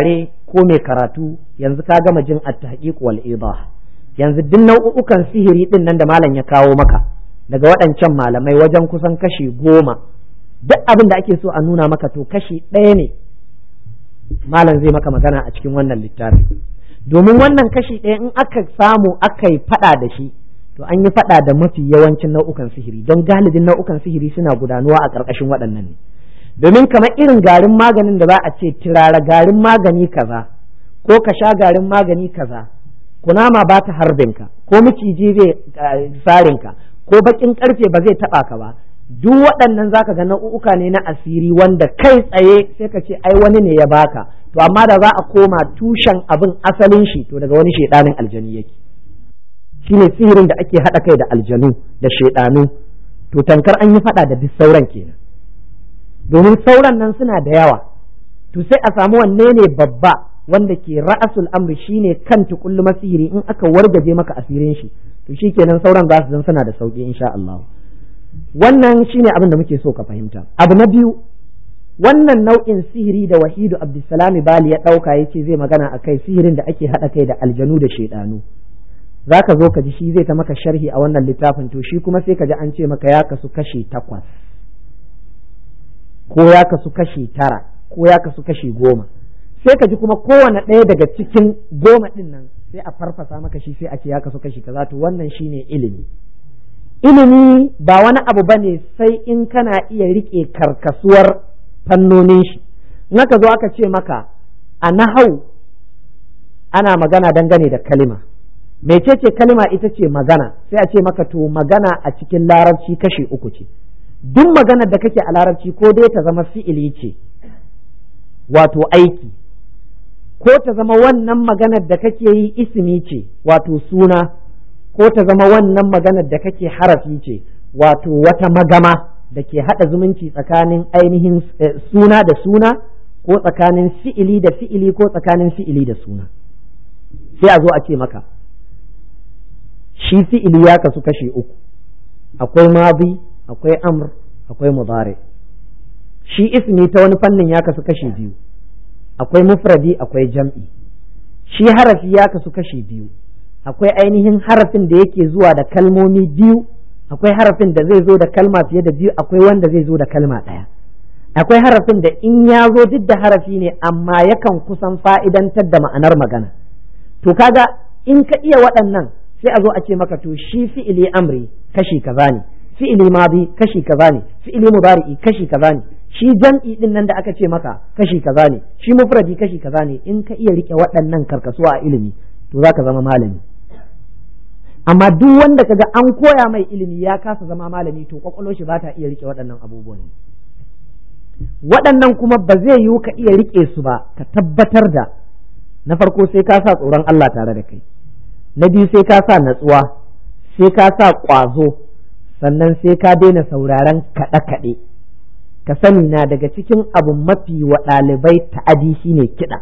ko mai karatu yanzu ka gama jin at-tahqiq wal idah, yanzu duk nau'ukan sihiri din nan da malam ya kawo maka daga waɗancan malamai wajen kusan kashi 10, duk abin da ake so a nuna maka to kashi 1 ne malam zai maka magana a cikin wannan littafi. Domin wannan kashi 1 in aka samu aka yi fada da shi to an yi fada da mafi yawancin nau'ukan sihiri, don galibin nau'ukan sihiri suna gudanuwa a ƙarƙashin waɗannan ne. Domin kamar irin garin maganin da za a ce tirara garin magani kaza ko ka sha garin magani kaza, kunama ba ta harbinka ko miciji zai sarinka ko bakin karfe ba zai taba ka ba, duk waɗannan zaka ga nau'uka ne na asiri wanda kai tsaye sai ka ce ai wani ne ya baka, to amma da za a koma tushen abin asalin shi to daga wani shedanin aljani yake. Shine sihirin da ake haɗa kai da aljanu da shedanu, to tankar an yi faɗa da duk sauran kenan, domin sauran nan suna da yawa, to sai a samu wanne ne babba wanda ke ra'asul amri shine kan tukullu masihiri, in aka wargaje maka asirin shi to shikenan sauran za su zan suna da sauki insha Allah. Wannan shine abin da muke so ka fahimta. Abu na biyu, wannan nau'in sihiri da Wahidu Abdulsalam Bali ya dauka yace zai magana akai, sihirin da ake hada kai da aljanu da shedanu. Zaka zo ka ji shi zai ta maka sharhi a wannan littafin, to shi kuma sai ka ji an ce maka ya kasu kashi 8 ko ya kasu kashi 9 ko ya kasu kashi 10, sai ka ji kuma kowane ɗaya daga cikin 10 ɗin nan sai a farfasa maka shi sai a ce ya kasu kashi kaza. To wannan shine ilimi. Ilimi ba wani abu bane sai in kana iya rike karkasuwar fannonin shi. In aka zo aka ce maka a nahau ana magana dangane da kalima, mecece kalima? Ita ce magana. Sai a ce maka to magana a cikin larabci kashi 3 ce. Duk maganar da kake a larabci ko dai ta zama fi'ili ce, wato aiki, ko ta zama wannan maganar da kake yi ismi ce, wato suna, ko ta zama wannan maganar da kake harafi ce, wato wata magama da ke haɗa zumunci tsakanin ainihin suna da suna, ko tsakanin fi'ili da fi'ili, ko tsakanin fi'ili da suna. Sai a zo a ce maka shi fi'ili ya kasu kashi 3, akwai madi, akwai amr, akwai mudari. Shi ismi ta wani fannin ya kasu kashi 2, akwai mufradi, akwai jam'i. Shi harafi ya kasu kashi 2, akwai ainihin harafin da yake zuwa da kalmomi 2, akwai harafin da zai zo da kalma fiye da 2, akwai wanda zai zo da kalma 1. Akwai harafin da in ya zo duk da harafi ne amma yakan kusan fa'idantar da ma'anar magana. To kaga in ka iya waɗannan sai a zo a ce maka to shi fi'ili amri kashi kaza ne, fi'ili madi kashi kaza ne, fi'ili mudari'i kashi kaza ne, shi jam'i din nan da aka ce maka kashi kaza ne, shi mufradi kashi kaza ne. In ka iya rike waɗannan karkasuwa a ilimi to zaka zama malami. Amma duk wanda kaga an koya mai ilimi ya kasa zama malami to kwakwalwar shi ba ta iya rike waɗannan abubuwan. Waɗannan kuma ba zai yiwu ka iya rike su ba, ka tabbatar da na farko sai ka sa tsoron Allah tare da kai, na biyu sai ka sa natsuwa, sai ka sa ƙwazo, sannan sai ka daina sauraron kaɗe-kaɗe. Ka sani na daga cikin abu mafi wa ɗalibai ta'adi shine kiɗa,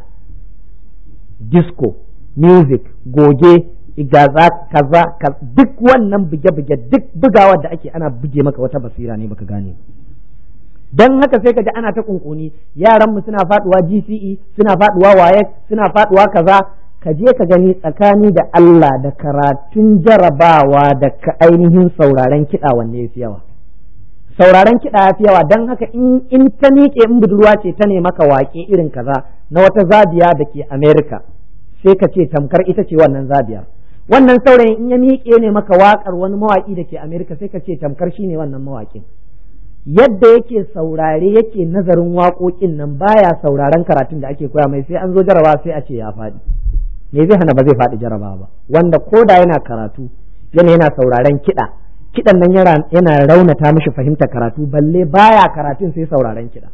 disco, music, goge, igaza, kaza, duk wannan buge-buge, duk bugawar da ake ana buge maka wata basira ne baka gane. Dan haka sai ka ji ana ta kunkuni, yaran mu suna faduwa GCE, suna faduwa WAEC, suna faduwa kaza. Ka je ka gani tsakani da Allah da karatun jarabawa da ka ainihin sauraren kiɗa wanne ya fi yawa. Sauraren kiɗa ya fi yawa, don haka in ta miƙe in budurwa ce ta ne maka waƙe irin kaza na wata zabiya da ke America, sai ka ce tamkar ita ce wannan zabiyar. Wannan saurayin in ya miƙe ne maka waƙar wani mawaƙi da ke America, sai ka ce tamkar shi ne wannan mawaƙin. Yadda yake saurare yake nazarin waƙoƙin nan baya sauraren karatun da ake koya mai, sai an zo jarabawa sai a ce ya faɗi. Me zai hana ba zai faɗi jarabawa ba? Wanda ko da yana karatu yana sauraren kiɗa, kiɗan nan yana raunata mishi fahimta karatu, balle baya karatun sai sauraren kiɗa.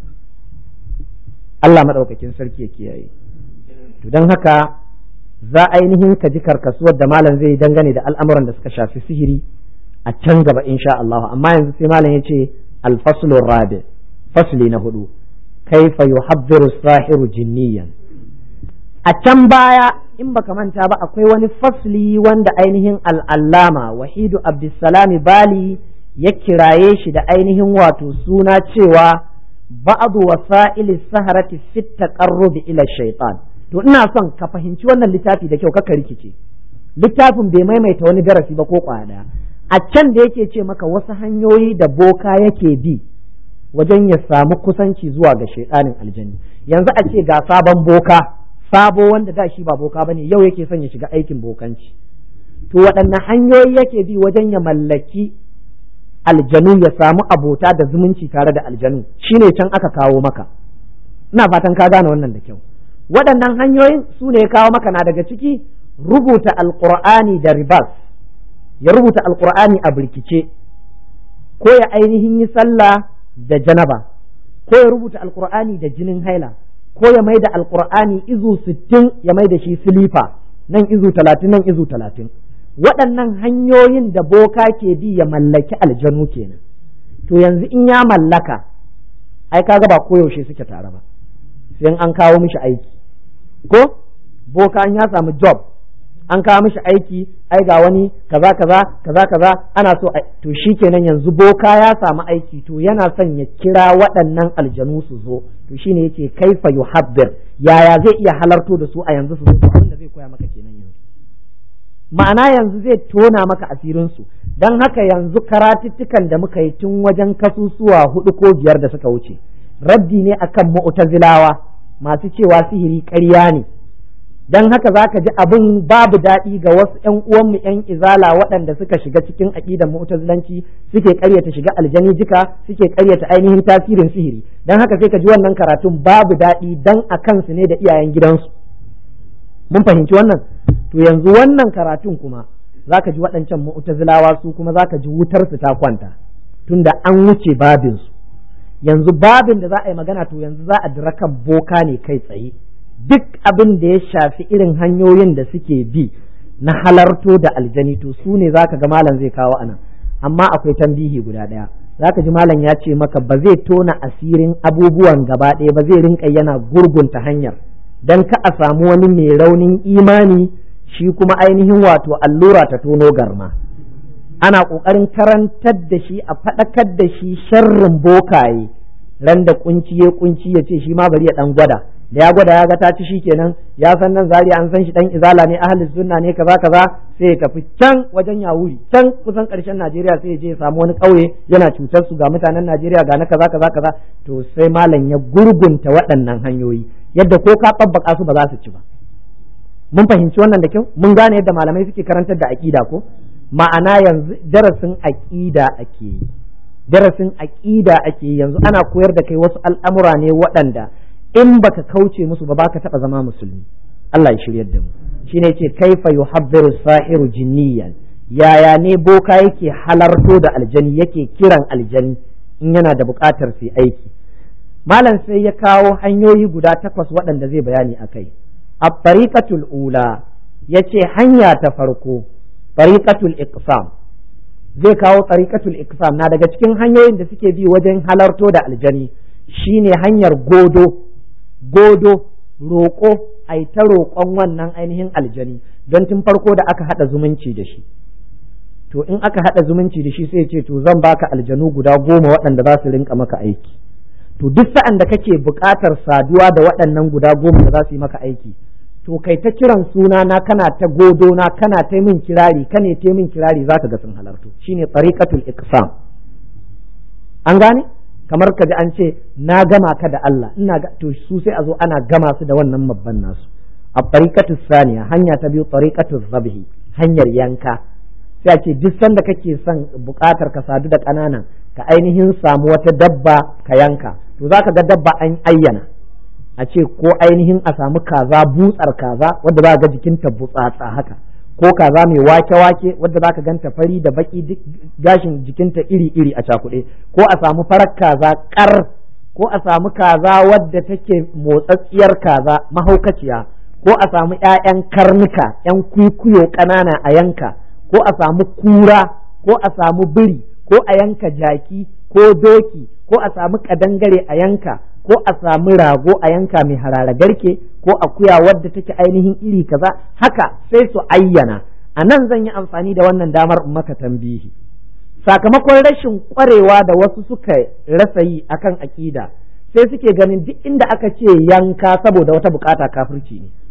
Allah maɗaukakin sarki ya kiyaye. To don haka za ainihin ka ji karkasuwar da malam zai dangane da al'amuran da suka shafi sihiri a can gaba insha Allah. Amma yanzu sai malam ya ce الفصل الرابع فصل نهدو كيف يحضر الساحر جنيا. a can baya in baka manta ba akwai wani fasli wanda ainihin al'allama Wahidu Abdulsalam Bali ya kiraye shi da ainihin wato suna cewa ba'du wasa'il as-sahrati fi at-taqarrub ila shaytan, to ina son ka fahimci wannan littafi da kyau, kaka rikice. Littafin bai maimaita wani darasi ba ko kwaya daya. A can da yake ce maka wasu hanyoyi da boka yake bi wajen ya samu kusanci zuwa ga shaidanin aljanni. Yanzu a ce ga sabon boka, sabo wanda da shi ba boka bane, yau yake son ya shiga aikin bokanci. To waɗanne hanyoyi yake bi wajen ya mallaki aljanu, ya samu abota da zumunci tare da aljanu, shine can aka kawo maka. Ina fatan ka gane wannan da kyau. Waɗannan hanyoyin su ne ya kawo maka, na daga ciki rubuta alqur'ani da ribas, ya rubuta alqur'ani a birkice, ko ya ainihin yi sallah da janaba, ko ya rubuta alqur'ani da jinin haila, ko ya maida alqur'ani izu 60 ya maida shi silifa, nan izu 30 nan izu 30. Waɗannan hanyoyin da boka ke bi ya mallaki aljanu kenan. To yanzu in ya mallaka, ai kaga ba koyaushe suke tare ba, sai an kawo mishi aiki. Ko boka an ya samu job, an kawo mishi aiki, ai ga wani kaza kaza kaza kaza ana so, to shikenan yanzu boka ya samu aiki, to yana son ya kira waɗannan aljanu su zo. To shine yace kaifa yuhabbir, yaya zai iya halarto da su a yanzu su zo. Abin da zai koya maka kenan yanzu. Ma'ana yanzu zai tona maka asirinsu. Don haka yanzu karatuttukan da muka yi tun wajen kasusuwa 4 ko 5 da suka wuce, raddi ne akan mu'tazilawa masu cewa sihiri ƙarya ne. Don haka za ka ji abin babu daɗi ga wasu ‘yan uwanmu ‘yan izala waɗanda suka shiga cikin aƙidar mu'tazilanci, suke ƙaryata shiga aljani jika, suke ƙaryata ainihin tasirin sihiri. Don haka sai ka ji wannan karatun babu daɗi, dan a kansu ne da iyayen gidansu. Mun fahimci wannan? To yanzu wannan karatun kuma zaka ji waɗancan mu'tazilawa su kuma zaka ji wutar su ta kwanta, tunda an wuce babin su. Yanzu babin da za a yi magana, to yanzu za a dira kan boka ne kai tsaye. Duk abin da ya shafi irin hanyoyin da suke bi na halarto da aljani, to su ne zaka ga malam zai kawo anan. Amma akwai tambihi guda ɗaya, zaka ji malam ya ce maka ba zai tona asirin abubuwan gaba ɗaya ba, zai rinka yana gurgunta hanyar, dan ka a samu wani mai raunin imani shi kuma ainihin wato allura ta tono garma. Ana ƙoƙarin karantar da shi, a faɗakar da shi sharrin bokaye, ran da kunci ya ce shi ma bari ya ɗan gwada, da ya gwada ya ga ta ci shikenan, ya san nan Zaria an san shi ɗan izala ne, ahli sunna ne, kaza kaza, sai ya tafi can wajen Yawuri, can kusan ƙarshen Najeriya, sai ya je ya samu wani ƙauye yana cutar su, ga mutanen Najeriya ga na kaza kaza kaza. To sai malam ya gurgunta waɗannan hanyoyi yadda ko ka tabbaka su ba za su ci ba. Mun fahimci wannan da kyau? Mun gane yadda malamai suke karantar da aƙida ko? Ma'ana yanzu darasin aƙida ake yi, darasin aƙida ake yi yanzu, ana koyar da kai wasu al'amura ne waɗanda in baka kauce musu ba baka taɓa zama musulmi. Allah ya shiryar da mu. Shine ce kaifa yuhabbiru sahiru jinniyan, yaya ne boka yake halarto da aljani, yake kiran aljani in yana da buƙatar sai aiki. Malam sai ya kawo hanyoyi guda 8 waɗanda zai bayani akai. At-tariqatul ula, yace hanya ta farko tariqatul iqsam. Zai kawo tariqatul iqsam, na daga cikin hanyoyin da suke bi wajen halarto da aljani shine hanyar godo roƙo, ai ta roƙon wannan ainihin aljani, don tun farko da aka hada zumunci da shi. To in aka hada zumunci da shi sai ce to zan baka aljanu guda 10 waɗanda za su rinka maka aiki. To duk sa'an da kake buƙatar saduwa da waɗannan guda 10 da za su yi maka aiki, to kai ta kiran suna na, kana ta godo na, kana ta min kirari, kane ta min kirari, zaka ga sun halarto. Shine tariqatul iqsam. An gane? Kamar kaji an ce na gama ka da Allah, to su sai a zo ana gama su da wannan mabban nasu. A tariqatus saniya, hanya ta biyu tariqatus zabhi, hanyar yanka. Sai a ce duk sanda kake son buƙatar ka sadu da ƙananan, ka ainihin samu wata dabba ka yanka, to zaka ga dabba an ayyana, a ce ko ainihin a samu kaza, butsar kaza wadda za ga jikinta butsatsa haka, ko kaza mai wake-wake wadda za ka ganta fari da baki, duk gashin jikinta iri-iri a cakuɗe, ko a samu farar kaza ƙar, ko a samu kaza wadda take motsatsiyar kaza mahaukaciya, ko a samu 'ya'yan karnuka 'yan kwikwiyo ƙanana a yanka, ko a samu kura, ko a samu biri, ko a yanka jaki ko doki, ko a samu kadangare a yanka, ko a samu rago a yanka mai harara garke, ko akuya wadda take ainihin iri kaza, haka sai su ayyana. A nan zan yi amfani da wannan damar in maka tambihi. Sakamakon rashin kwarewa da wasu suka rasa yi akan aƙida, sai suke ganin duk inda aka ce yanka saboda wata bukata kafirci ne.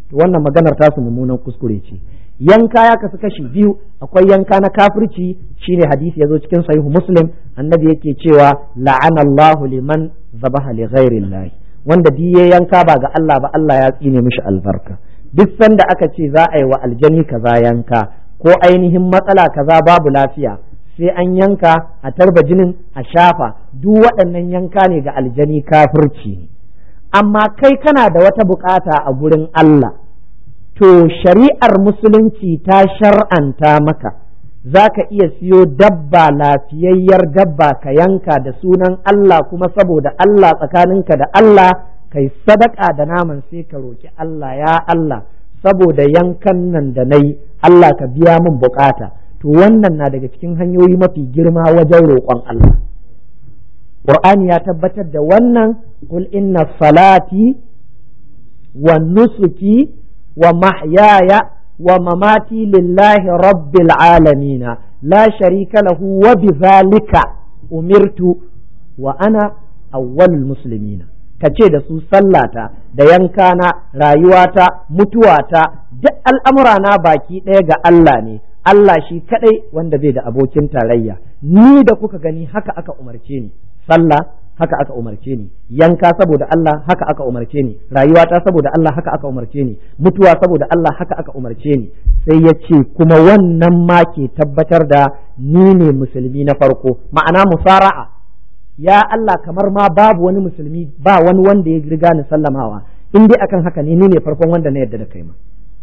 to wannan maganar tasu mummunan kuskure ce. Yanka ya kasu kashi biyu, akwai yanka na kafirci, shine hadisi yazo cikin sahihu Muslim, annabi yake cewa la'anallahu liman zabaha li ghairillahi, wanda diye yanka ba ga Allah ba Allah ya tsine mishi albarka. Duk sanda aka ce za a yi wa aljani kaza yanka ko ainihin matsala kaza babu lafiya, sai an yanka a tarba jinin a shafa, duk waɗannan yanka ne ga aljani, kafirci ne. Amma kai kana da wata bukata a gurin Allah, to shari'ar musulunci ta shar'anta maka za ka iya siyo dabba, lafiyayyar dabba ka yanka da sunan Allah, kuma saboda Allah, tsakaninka da Allah kai sadaka da naman, sai ka roki Allah, ya Allah saboda yankan nan da nayi Allah ka biya min bukata. To wannan na daga cikin hanyoyi mafi girma wajen roƙon Allah. Qur'ani ya tabbatar da wannan, qul inna salati wa nusuki wa mahyaya wa mamati lillahi rabbil alamin la sharika lahu wa bidhalika umirtu wa ana awwalul muslimin. Kace da su sallata da yankana, rayuwata, mutuwata, duk al'amurana baki ɗaya ga Allah ne, Allah shi kadai wanda bai da abokin tarayya. Ni da kuka gani haka aka umarce ni, sallah haka aka umarce ni, yanka saboda Allah haka aka umarce ni, rayuwata saboda Allah haka aka umarce ni, mutuwa saboda Allah haka aka umarce ni. Sai ya ce kuma wannan ma ke tabbatar da ni ne musulmi na farko, ma'ana musara'a. Ya Allah, kamar ma babu wani musulmi, ba wani wanda ya riga ni sallamawa, in dai akan haka ne, ni ne farkon wanda na yarda da kai ma.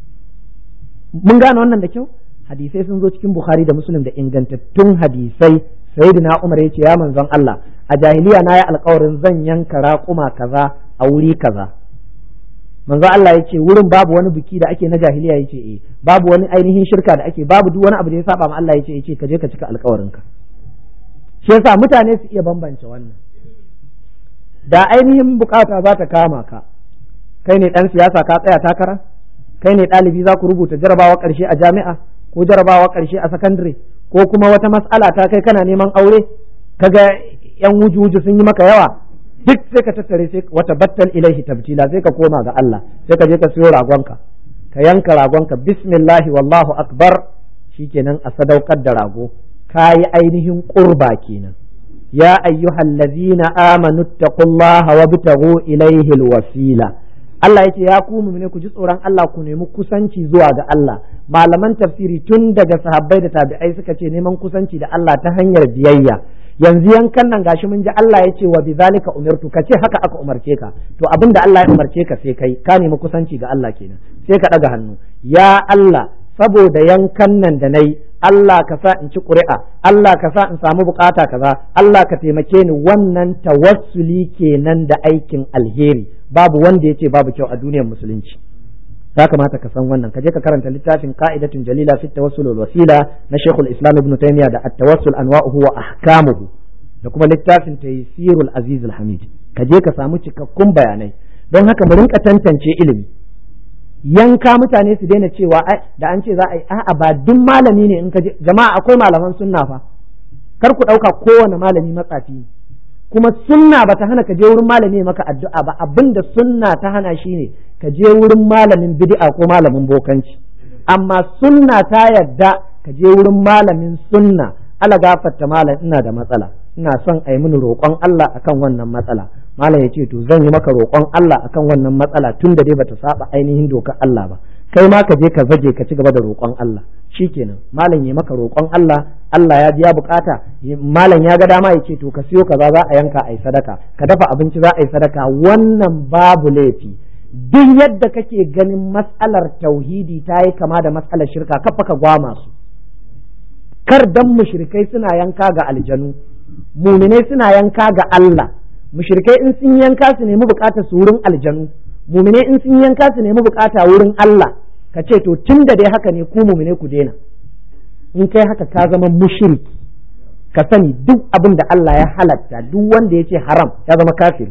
Mun gane wannan da kyau? Hadisai sun zo cikin Bukhari da Muslim da ingantattun hadisai. Sayyidina Umar ya ce, ya manzon Allah, a jahiliya na yi alkawarin zan yanka raƙuma kaza a wuri kaza. Manzon Allah ya ce, wurin babu wani biki da ake na jahiliya? Ya ce babu wani ainihin shirka da ake, babu duk wani abu da ya saba ma Allah. Ya ce ka je ka cika alkawarinka. Shi yasa mutane su iya bambance wannan. Da ainihin bukata za ta kama ka, kai ne dan siyasa ka tsaya takara, kai ne ɗalibi za ku rubuta jarabawa ƙarshe a jami'a ko jarabawa ƙarshe a sakandare, ko kuma wata mas'ala ta kai kana neman aure, kaga yan wuju sun yi maka yawa, duk sai ka tattare, sai wata battal ilaihi tabtila, sai ka koma ga Allah, sai ka je ka siyo ragonka, ka yanka ragonka, bismillahi wallahu akbar, shikenan a sadaukar da rago, kayi ainihin qurba kenan. Ya ayyuhallazina amanu taqullaha wabtaghu ilaihi alwasila. Allah yake ya ku mu'mine ku ji tsoron Allah, ku nemi kusanci zuwa ga Allah. Malaman tafsiri tun daga sahabbai da tabi'ai suka ce neman kusanci da Allah ta hanyar biyayya. Yanzu yankan nan gashi mun ji Allah ya ce wa bizalika umirtu, kace haka aka umarce ka, to abinda Allah ya umarce ka sai kai, ka nemi kusanci ga Allah kenan. Sai ka daga hannu, ya Allah saboda yankan nan da nayi, Allah ka sa in ci ƙuri'a, Allah ka sa in samu bukata kaza, Allah ka taimake ni. Wannan tawassuli kenan da aikin alheri. Babu wanda ya ce babu kyau a duniyar musulunci. Ya kamata ka san wannan, ka je ka karanta littafin Qa'idatun Jalila fi Tawassul wal Wasila na Sheikhul Islam Ibn Taymiyyah da At-Tawassul Anwa'uhu wa Ahkamuhu, da kuma littafin Taysirul Aziz Al-Hamid. Ka je ka samu cikakkun bayanai. Don haka mu rinka tantance ilimi. Yanka mutane su daina cewa da an ce za a yi, a'a ba duk malami ne in ka je. Jama'a akwai malaman sunna fa, kar ku ɗauka kowane malami matsafi. Kuma sunna ba ta hana ka je wurin malami maka addu'a ba, abinda sunna ta hana shi ne ka je wurin malamin bid'a ko malamin bokanci. Amma sunna ta yarda ka je wurin malamin sunna, ala gafarta malam ina da matsala, ina son a yi mini roƙon Allah akan wannan matsala. Malam ya ce to zan yi maka roƙon Allah akan wannan matsala, tun da dai bata saba ainihin dokar Allah ba. Kai ma ka je ka zage ka ci gaba da roƙon Allah, shikenan. Malam ya maka roƙon Allah, Allah ya biya bukata. Malam ya ga dama ya ce to ka siyo kaza za a yanka a yi sadaka, ka dafa abinci za a yi sadaka, wannan babu laifi. Duk yadda kake ganin matsalar tauhidi ta yi kama da matsalar shirka, kafa ka gwama su. Kar dan mushrikai suna yanka ga aljanu, muminai suna yanka ga Allah. Mushrikai in sun yanka su nemi bukata su wurin aljanu, muminai in sun yanka su nemi bukata wurin Allah. Ka ce to tun da dai haka ne ku muminai ku daina. In kai haka ka zama mushriki. Ka sani duk abin da Allah ya halatta, duk wanda ya ce haram ya zama kafiri.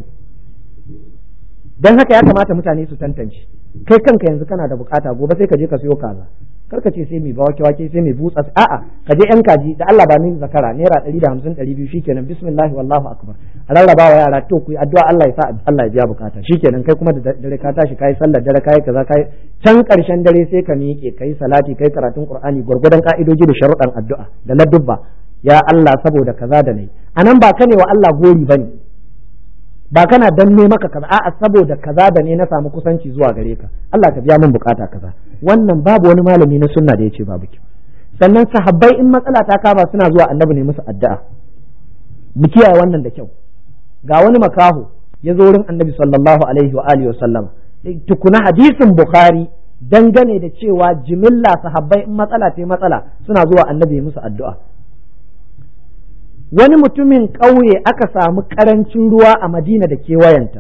Don haka ya kamata mutane su tantance. Kai kanka yanzu kana da bukata, gobe sai ka je ka siyo kaza, karka ce sai mai ba wake sai mai butsa a'a ka je yan kaji da Allah ba ni zakara naira 150 200 shikenan bismillah wallahu akbar a rarrabawa yara to ku yi addu'a Allah ya sa Allah ya biya bukata shikenan kai kuma da dare ka tashi kai sallar dare kai kaza kai can karshen dare sai ka miƙe kai salati kai karatun qur'ani gurgurdan ka'idoji da sharuɗan addu'a da ladubba ya Allah saboda kaza da nayi anan ba kane wa Allah gori bane ba kana danne maka kaza a'a saboda kaza da ne na samu kusanci zuwa gare ka Allah ka biya min bukata kaza wannan babu wani malami na sunna da yace babu kyau sannan sahabbai in matsala ta kama suna zuwa annabi ne musu addu'a mu kiyaye wannan da kyau ga wani makaho ya zo wurin annabi sallallahu alaihi wa alihi wasallam tukuna hadisin bukhari dangane da cewa jimilla sahabbai in matsala ta matsala suna zuwa annabi musu addu'a wani mutumin ƙauye aka samu ƙarancin ruwa a Madina da kewayenta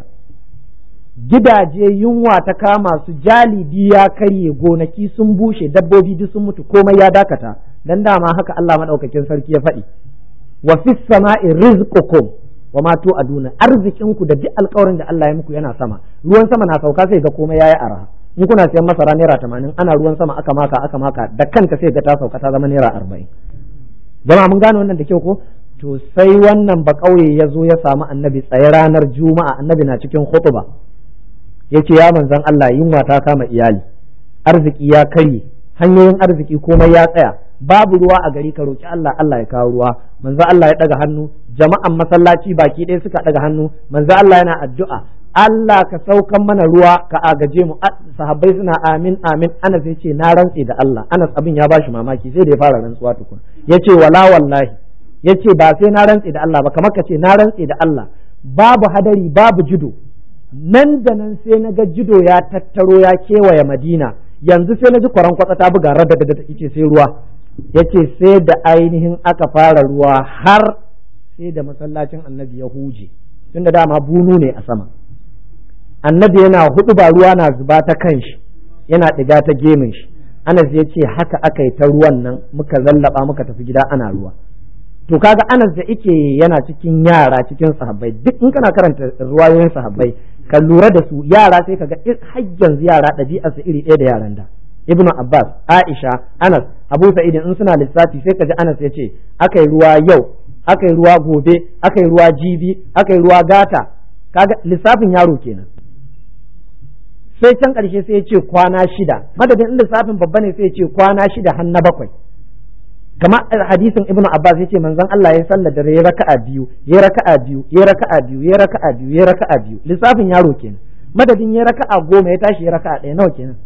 gidaje yunwa ta kama su jalidi ya karye gonaki sun bushe dabbobi duk sun mutu komai ya dakata dan dama haka Allah madaukakin sarki ya faɗi wa fis sama'i rizqukum wa ma tu'aduna arzikinku da duk alƙawarin da Allah ya muku yana sama ruwan sama na sauka sai ga komai yayi araha in kuna sayan masara naira 80 ana ruwan sama aka maka da kanta sai ga ta sauka ta zama naira 40 jama'a mun gane wannan da kyau ko to sai wannan ba kauye ya zo ya samu annabi tsaye ranar juma'a annabi na cikin khutba yace ya manzon Allah yunwa ta kama iyali arziki ya karye hanyoyin arziki komai ya tsaya babu ruwa a gari ka roki Allah Allah ya kawo ruwa manzon Allah ya daga hannu jama'an masallaci baki ɗaya suka daga hannu manzon Allah yana addu'a Allah ka saukan mana ruwa ka agaje mu sahabbai suna amin amin Anas yace na rantse da Allah Anas abin ya bashi mamaki sai da ya fara rantsuwa tukun yace wala wallahi yace ba sai na rantse da Allah ba kamar ka ce na rantse da Allah babu hadari babu jido nan da nan sai na ga jido ya tattaro ya kewaye Madina yanzu sai na ji kwaran kwatsa ta buga radda da yace sai ruwa yace sai da ainihin aka fara ruwa har sai da masallacin annabi ya huje tunda dama bunu ne a sama annabi yana hudu ba ruwa na zuba ta kanshi yana diga ta gemin shi Anas yace haka aka yi ta ruwan nan muka zallaba muka tafi gida ana ruwa to kaga Anas da yake yana cikin yara cikin sahabbai duk in kana karanta ruwayoyin sahabbai ka lura da su yara sai kaga hajjan yara ɗabi'ar su iri ɗaya da yaran da Ibnu Abbas Aisha Anas Abu Sa'id in suna lissafi sai kaji Anas yace akai ruwa yau akai ruwa gobe akai ruwa jibi akai ruwa gata kaga lissafin yaro kenan sai can ƙarshe sai ya ce kwana 6 madadin in lissafin babba ne sai ya ce kwana 6 har na 7 kamar hadisin Ibnu Abbas yace manzon Allah ya sallar da ya raka'a biyu ya raka'a biyu ya raka'a biyu ya raka'a biyu ya raka'a biyu lissafin yaro kenan madadin ya raka'a 10 ya tashi ya raka'a 1 nawa kenan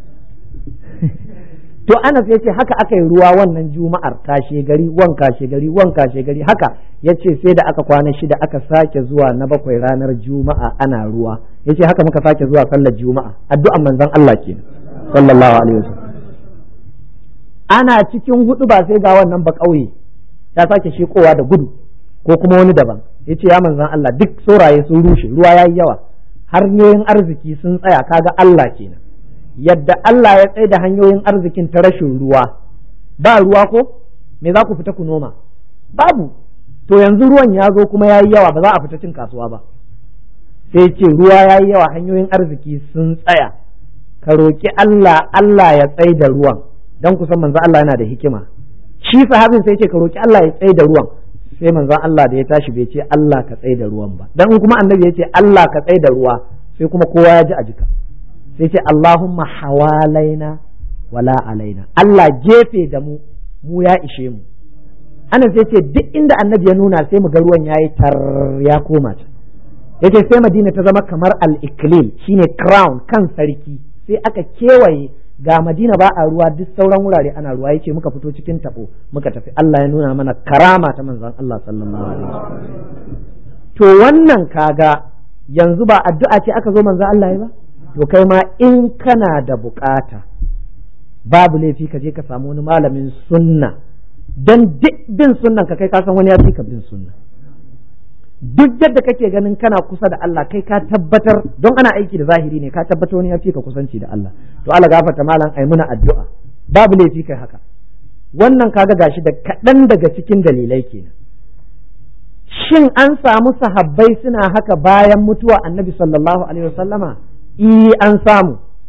to Anas yace haka aka yi ruwa wannan juma'ar kashe gari haka yace sai da aka kwana 6 aka sake zuwa na 7 ranar juma'a ana ruwa yace haka muka sake zuwa sallar juma'a addu'an manzon Allah kenan sallallahu alaihi wasallam ana cikin hudu ba sai ga wannan ba kauye ya sake shekowa da gudu ko kuma wani daban yace ya manzon Allah duk sauraye sun rushe ruwa yayi yawa hanyoyin arziki sun tsaya kaga Allah kenan yadda Allah ya tsaye da hanyoyin arzikin ta rashin ruwa ba ruwa ko me za ku fita ku noma babu to yanzu ruwan ya zo kuma yayi yawa ba za a fita cin kasuwa ba sai ce ruwa yayi yawa hanyoyin arziki sun tsaya ka roki Allah Allah ya tsaye da ruwan dan kusan manzo Allah yana da hikima shi sahabin sai ce ka roki Allah ya tsaye da ruwan sai manzo Allah da ya tashi bai ce Allah ka tsaye da ruwan ba dan kuma annabi ya ce Allah ka tsaye da ruwa sai kuma kowa ya ji a jika sai ce Allahumma hawalaina wala alaina Allah gefe da mu ya ishe mu ana sai ce duk inda annabi ya nuna sai mu ga ruwan yayi tar ya koma ta yace sai Madina ta zama kamar al-iklil shine crown kan sarki sai aka kewaye ga Madina ba a ruwa duk sauran wurare ana ruwa yace muka fito cikin tabo muka tafi Allah ya nuna mana karama ta manzon Allah sallallahu alaihi wasallam to wannan kaga yanzu ba addu'a ce aka zo manzon Allah ya ba to kai ma in kana da bukata babu laifi ka je ka samu wani malamin sunna dan duk bin sunnan ka kai ka san wani ya fi ka bin sunna duk yadda kake ganin kana kusa da Allah kai ka tabbatar don ana aiki da zahiri ne ka tabbatar wani ya fi ka kusanci da Allah to Allah gafarta malam ai muna addu'a babu laifi kai haka wannan kaga gashi da kaɗan daga cikin dalilai kenan shin an samu sahabbai suna haka bayan mutuwa annabi sallallahu alaihi wasallama an samu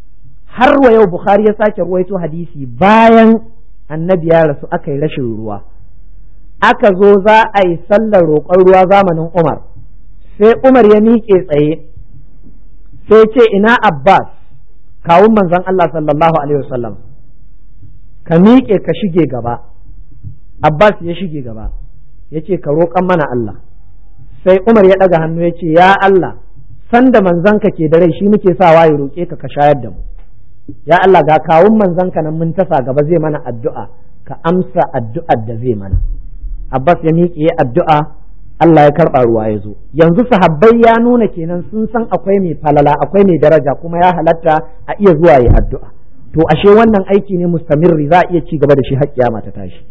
har wa yau Bukhari ya sake ruwaito hadisi bayan annabi ya rasu aka yi rashin ruwa aka zo za a yi sallar roƙon ruwa zamanin Umar sai Umar ya miƙe tsaye sai ce ina Abbas kawun manzon Allah sallallahu alaihi wasallam ka miƙe ka shige gaba. Abbas ya shige gaba ya ce ka roƙan mana Allah. Sai Umar ya ɗaga hannu ya ce ya Allah sanda manzanka ke da rai shi muke sawa ya roƙe ka shayar da mu. Ya Allah ga kawun manzanka nan mun tasa gaba zai mana addu'a ka amsa addu'ar da zai mana. Abbas ya miƙe addu'a Allah ya karɓa ruwa ya zo. Yanzu sahabbai ya nuna kenan sun san akwai mai falala akwai mai daraja kuma ya halatta a iya zuwa yi addu'a. To ashe wannan aiki ne mustamirri za a iya ci gaba da shi har kiyama ta tashi.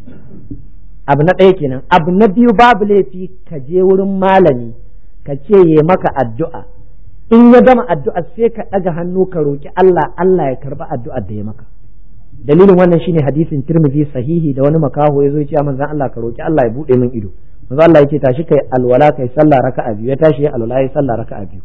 Abu na ɗaya kenan. Abu na biyu babu laifi ka je wurin malami ka ce ya maka addu'a. In ya gama addu'a sai ka ɗaga hannu ka roƙi Allah Allah ya karɓi addu'ar da ya maka. Dalilin wannan shine hadisin Tirmidhi sahihi da wani makaho ya zo ya ce manzon Allah ka roƙi Allah ya buɗe min ido. Manzon Allah yake tashi kai alwala kai sallah raka'a biyu ya tashi ya alwala ya sallah raka'a biyu.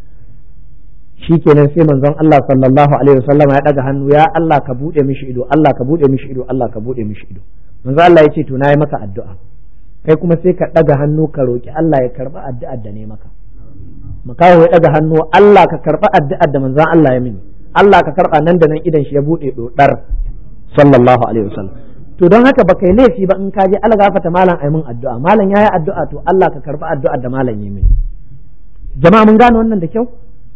Shikenan sai manzon Allah sallallahu alaihi wasallam ya ɗaga hannu ya Allah ka buɗe mishi ido Allah ka buɗe mishi ido Allah ka buɗe mishi ido. Manzon Allah ya ce to na yi maka addu'a. Kai kuma sai ka ɗaga hannu ka roƙi Allah ya karɓi addu'ar da ne maka. Makaho ya ɗaga hannu Allah ka karɓi addu'ar da manzon Allah ya mini. Allah ka karɓa nan da nan idan shi ya buɗe ɗoɗar sallallahu alaihi wasallam. To don haka baka yi laifi ba in ka je Allah gafata malam ai mun addu'a malam yayi addu'a to Allah ka karɓi addu'ar da malam ya mini. Jama'a mun gane wannan da kyau.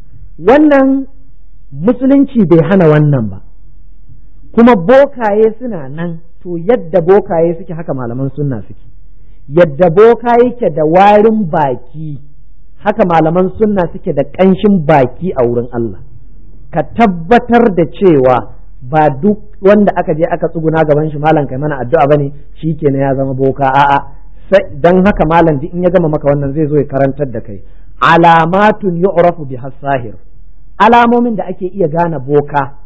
Wannan musulunci bai hana wannan ba kuma bokaye suna nan to yadda bokaye suke haka malaman sunna suke yadda boka yake da warin baki haka malaman sunna suke da ƙanshin baki a wurin Allah ka tabbatar da cewa ba duk wanda aka je aka tsuguna gaban shi malam kai mana addu'a bane shikenan ya zama boka a'a dan haka malam duk in ya gama maka wannan zai zo ya karantar da kai alamatun yu'rafu biha sahir alamomin da ake iya gane boka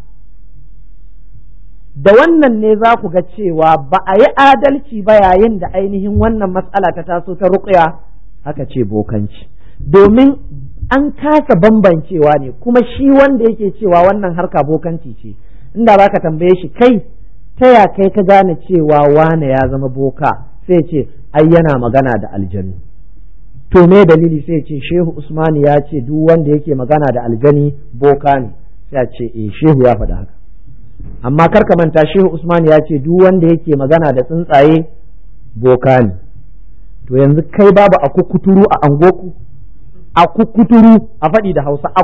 da wannan ne za ku ga cewa ba a yi adalci ba yayin da ainihin wannan matsala ta taso ta ruqya aka ce bokanci domin an kasa bambancewa ne kuma shi wanda yake cewa wannan harka bokanci ce inda za ka tambaye shi kai ta ya kai ka gane cewa wane ya zama boka sai ce ai yana magana da aljanu to me dalili sai ce shehu usmani ya ce duk wanda yake magana da aljani boka ne sai a ce shehu ya faɗa haka amma kar ka manta shehu usmani ya ce duk wanda yake magana da tsuntsaye boka ne to yanzu kai babu aku kuturu a angoku aku kuturu a faɗi da hausa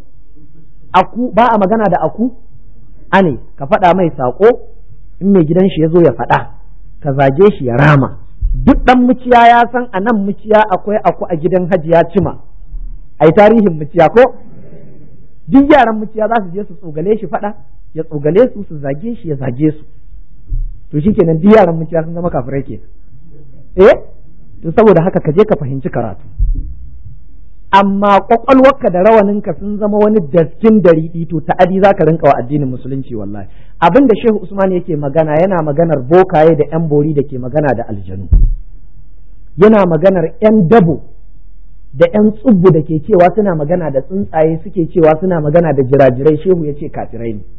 aku ba a magana da aku ane ka faɗa mai saƙo in mai gidan shi ya zo ya faɗa ka zage shi ya rama duk ɗan muciya ya san a nan muciya akwai aku a gidan hajiya cima ai tarihin muciya ko duk yaran muciya za su je su tsogale shi faɗa ya tsogale su zage shi ya zage su to shikenan duk yaran muciya sun zama kafirai ke to saboda haka ka je ka fahimci karatu amma kwakwalwarka da rawaninka sun zama wani daskin dariɗi to ta'adi za ka rinka wa addinin musulunci wallahi abin da shehu usman yake magana yana maganar bokaye da yan bori da ke magana da aljanu yana maganar yan dabo da yan tsubbu da ke cewa suna magana da tsuntsaye suke cewa suna magana da jirajirai shehu ya ce kafirai ne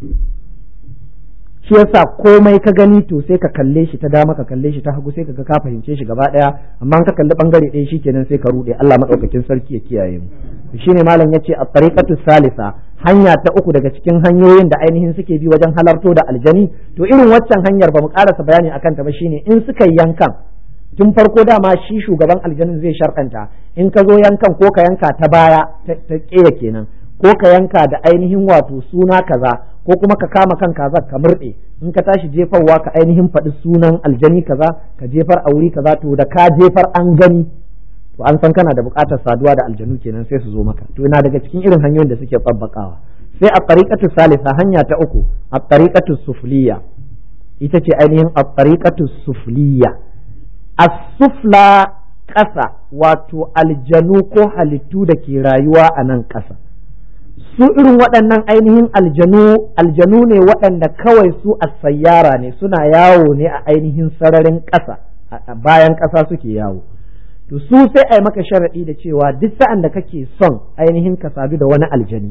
shi yasa komai ka gani to sai ka kalle shi ta dama ka kalle shi ta hagu sai ka fahimce shi gaba daya amma ka kalli bangare ɗaya shikenan sai ka rude Allah madaukakin sarki ya kiyaye mu shine malam yace at-tariqatu salisa hanya ta uku daga cikin hanyoyin da ainihin suke bi wajen halarto da aljani to irin waccan hanyar ba mu karasa bayani akan ta ba shine in suka yankan tun farko dama shi shugaban aljanin zai sharɗanta in ka zo yankan ko ka yanka ta baya ta ƙeya kenan ko ka yanka da ainihin wato suna kaza ko kuma ka kama kan kaza ka murɗe in ka tashi jefarwa ka ainihin faɗi sunan aljani kaza ka jefar a wuri kaza to da ka jefar an gani to an san kana da buƙatar saduwa da aljanu kenan sai su zo maka to yana daga cikin irin hanyoyin da suke tsabbakawa sai a tariqatu salisa hanya ta uku a tariqatu sufliya ita ce ainihin a tariqatu sufliya as-sufla ƙasa wato aljanu ko halittu da ke rayuwa a nan ƙasa su irin waɗannan ainihin aljanu ne waɗanda kawai su a sayyara ne suna yawo ne a ainihin sararin ƙasa a bayan ƙasa suke yawo to su sai a yi maka sharaɗi da cewa duk sa'an da kake son ainihin ka sadu da wani aljani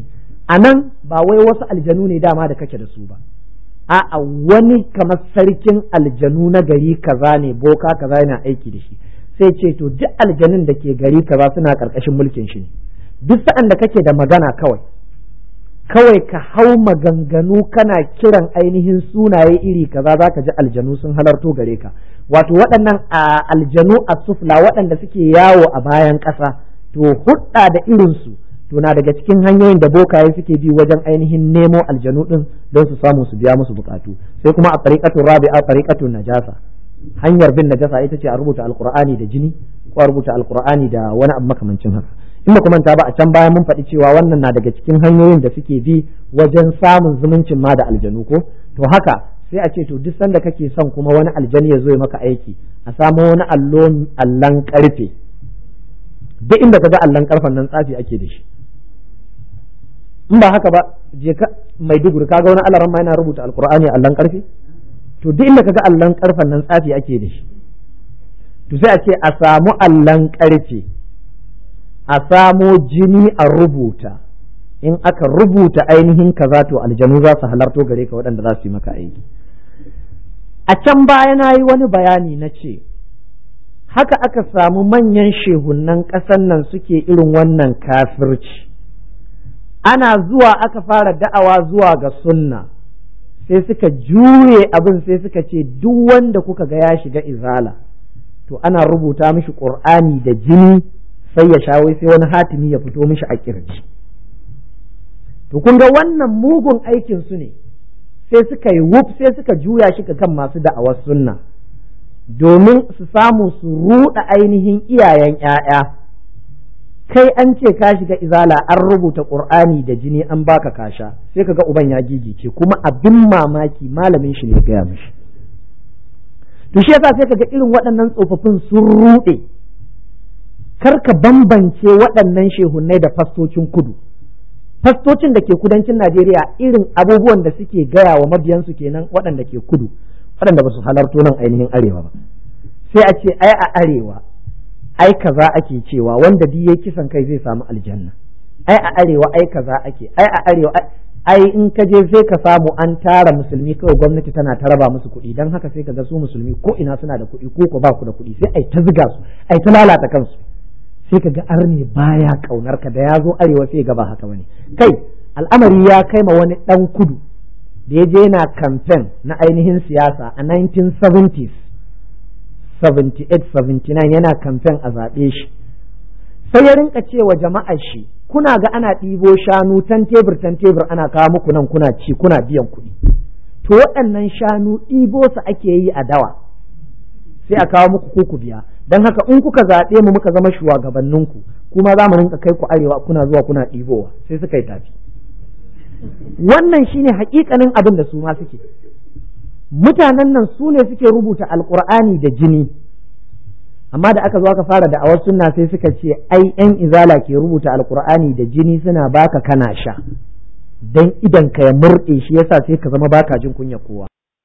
a nan ba wai wasu aljanu ne dama da kake da su ba, a'a wani kamar sarkin aljanu na gari kaza ne, boka kaza yana aiki da shi, sai ce to duk aljanun da ke gari kaza suna karkashin mulkin shi ne. Duk sa'an da kake da magana kawai ka hau maganganu kana kiran ainihin sunaye iri kaza za ka ji aljanu sun halarto gare ka. Wato waɗannan aljanu a sufla waɗanda suke yawo a bayan ƙasa, to hudda da irinsu to na daga cikin hanyoyin da bokaye suke bi wajen ainihin nemo aljanu ɗin don su samu su biya musu bukatu. Sai kuma a tariqatul rabi'a tariqatul najasa, hanyar bin najasa ita ce a rubuta alqur'ani da jini ko a rubuta alqur'ani da wani abu makamancin haka. In ba manta ba a can baya mun faɗi cewa wannan na daga cikin hanyoyin da suke bi wajen samun zumuncin ma da aljanu ko to haka sai a ce to duk sanda kake son kuma wani aljani ya zo ya maka aiki a samo wani allon karfe, duk inda ka ga allon karfen nan tsafi ake da shi. In ba haka ba je ka Maiduguri kaga wani alaran ma yana rubuta alqur'ani a allon karfe, to duk inda ka ga allon karfen nan tsafi ake da shi. To sai a ce a samu allon karfe, a samo jini a rubuta, in aka rubuta ainihin kaza to aljanu za su halarto gare ka waɗanda za su yi maka aiki. A can baya na yi wani bayani na ce haka aka samu manyan shehunan ƙasan nan suke irin wannan kafirci. Ana zuwa aka fara da'awa zuwa ga sunna sai suka juye abin, sai suka ce duk wanda kuka ga ya shiga izala to ana rubuta mishi ƙur'ani da jini sai ya sha, wai sai wani hatimi ya fito mishi a kirji. To kun ga wannan mugun aikin su ne, sai suka yi wuf sai suka juya shi ga kan masu da'awar sunna domin su samu su ruɗa ainihin iyayen ƴaƴa. Kai an ce ka shiga izala an rubuta qur'ani da jini an baka kasha, sai kaga uban ya gigice, kuma abin mamaki malamin shi ne ya gaya mishi. To shi yasa sai kaga irin waɗannan tsofaffin sun ruɗe. Kar ka bambance waɗannan shehunai da fastocin kudu. Fastocin da ke kudancin Najeriya irin abubuwan da suke gaya wa mabiyansu kenan waɗanda ke kudu, waɗanda ba su halarto nan ainihin arewa ba. Sai a ce ai a arewa ai kaza ake cewa wanda duk yayi kisan kai zai samu aljanna, ai a arewa ai kaza ake, ai a arewa ai in ka je sai ka samu an tara musulmi kawai gwamnati tana ta raba musu kuɗi, dan haka sai ka ga su musulmi ko ina suna da kuɗi ko ba ku da kuɗi, sai ai ta ziga su ai ta lalata kansu. Sai ka ga arne baya kaunar ka da ya zo arewa sai ga ba haka bane. Kai al'amari ya kai ma wani dan kudu da ya je yana campaign na ainihin siyasa a 1970s 78-79 yana campaign a zaɓe shi, sai ya rinka cewa jama'ar shi kuna ga ana ɗibo shanu tan tebur ana kawo muku nan kuna ci kuna biyan kuɗi, to waɗannan shanu ɗibo su ake yi a dawa sai a kawo muku ku biya, don haka in kuka zaɓe mu muka zama shugabanninku kuma za mu rinka kai ku arewa kuna zuwa kuna ɗibowa. Sai suka yi tafi. Wannan shine hakikanin abin da su ma suke. Mutanen nan su ne suke rubuta alkur'ani da jini, amma da aka zo aka fara da'awar sunna sai suka ce ai yan izala ke rubuta alkur'ani da jini suna baka kana sha, dan idan ka ya murɗe shi yasa sai ka zama baka jin kunya kowa.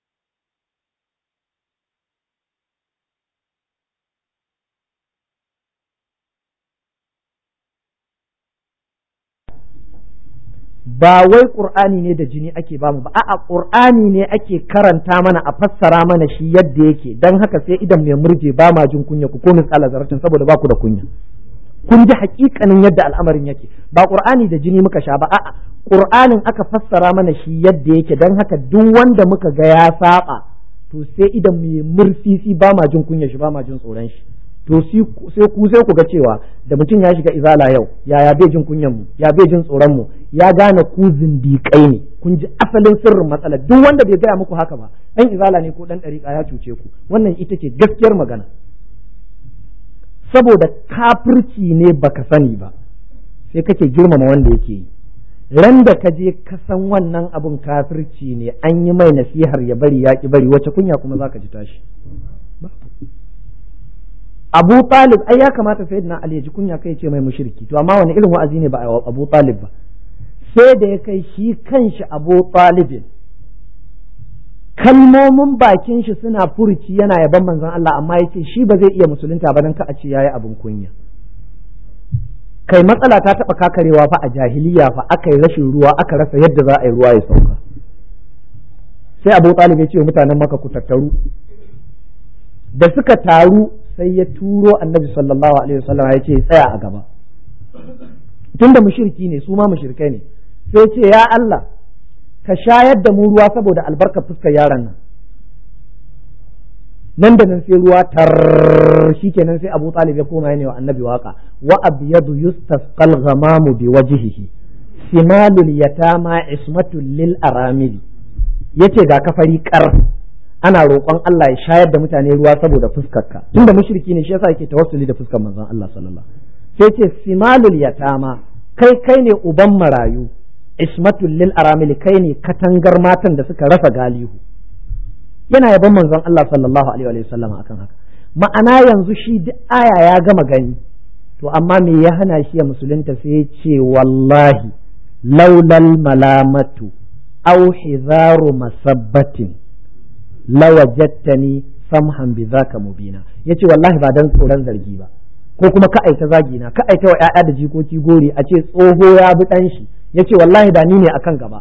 Ba wai ƙur'ani ne da jini ake bamu ba, a'a ƙur'ani ne ake karanta mana a fassara mana shi yadda yake, dan haka sai idan mai murje ba ma jin kunya ku ko misƙala zarratin saboda ba ku da kunya. Kun ji haƙiƙanin yadda al'amarin yake, ba ƙur'ani da jini muka sha ba, a'a ƙur'anin aka fassara mana shi yadda yake, dan haka duk wanda muka ga ya saba to sai idan mai mursisi ba ma jin kunya shi ba ma jin tsoron shi. To sai ku ga cewa da mutum ya shiga izala yau ya bai jin kunyan mu, ya bai jin tsoron mu, ya gane ku zindiƙai ne. Kun ji asalin sirrin matsalar. Duk wanda bai gaya muku haka ba dan izala ne ko dan ɗariƙa ya cuce ku. Wannan ita ce gaskiyar magana, saboda kafirci ne baka sani ba sai kake girmama wanda yake yi. Ran da ka je ka san wannan abun kafirci ne, an yi mai nasihar ya bari ya ki bari, wace kunya kuma zaka ji tashi? Abu Talib ai ya kamata sayyidina Ali ya ji kunya kai ce mai mushriki, to amma wani irin wa'azi ne ba a Abu Talib ba, sai da ya kai shi kanshi Abu Talib kalmomin bakin shi suna furuci yana yaban manzon Allah, amma yace shi ba zai iya musulunta ba dan ka a ce yayi abun kunya. kai matsala ta taɓa kakarewa fa a jahiliya fa aka yi rashin ruwa aka rasa yadda za a yi ruwa ya sauka sai Abu Talib ya ce mutanen Makka ku tattaru da suka taru sai ya turo Annabi sallallahu alaihi wasallam ya ce tsaya a gaba tunda mushriki ne su ma mushrikai ne sai ya ce ya Allah ka shayar da mu ruwa saboda albarkar fuskar yaron nan da nan sai ruwa tar shikenan sai Abu Talib ya koma yana wa Annabi waka wa abyadu yustasqal ghamamu biwajhihi simalul yatama ismatul lil aramili yace ga kafari kar ana roƙon Allah ya shayar da mutane ruwa saboda fuskarka tunda mushriki ne shi yasa yake tawassuli da fuskar manzon Allah sallallahu alaihi wasallam sai ce simalul yatama kai ne uban marayu ismatul lil aramili kai ne katangar matan da suka rasa galihu yana yaban manzon Allah sallallahu alaihi wasallam akan haka ma'ana yanzu shi duk aya ya gama gani to amma me ya hana shi ya musulunta sai ya ce wallahi laulal malamatu aw hizaru masabbatin lawajadtani samhan bidhaka mubina yace wallahi ba dan tsoron zargi ba ko kuma ka aita zagi na ka aita wa ƴaƴa da jikoki gori a ce tsoho ya bi dan shi yace wallahi da ni ne akan gaba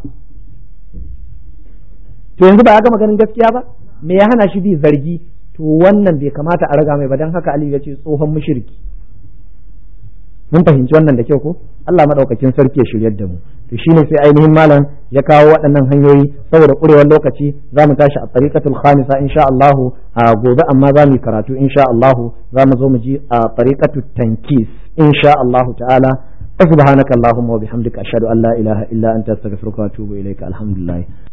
to yanzu ba ya gama ganin gaskiya ba me ya hana shi bi zargi to wannan bai kamata a raga mai ba dan haka Ali ya ce tsohon mushriki mun fahimci wannan da kyau ko Allah madaukakin sarki ya shiryar da mu to shine sai ainihin malam ya kawo waɗannan hanyoyi saboda kurewar lokaci za mu tashi a tariqatul khamisa insha Allah a gobe amma za mu karatu insha Allah za mu zo mu ji a tariqatut tankis insha Allah ta'ala subhanakallahumma wa bihamdika ashhadu an la ilaha illa anta astaghfiruka wa atubu ilaika alhamdulillah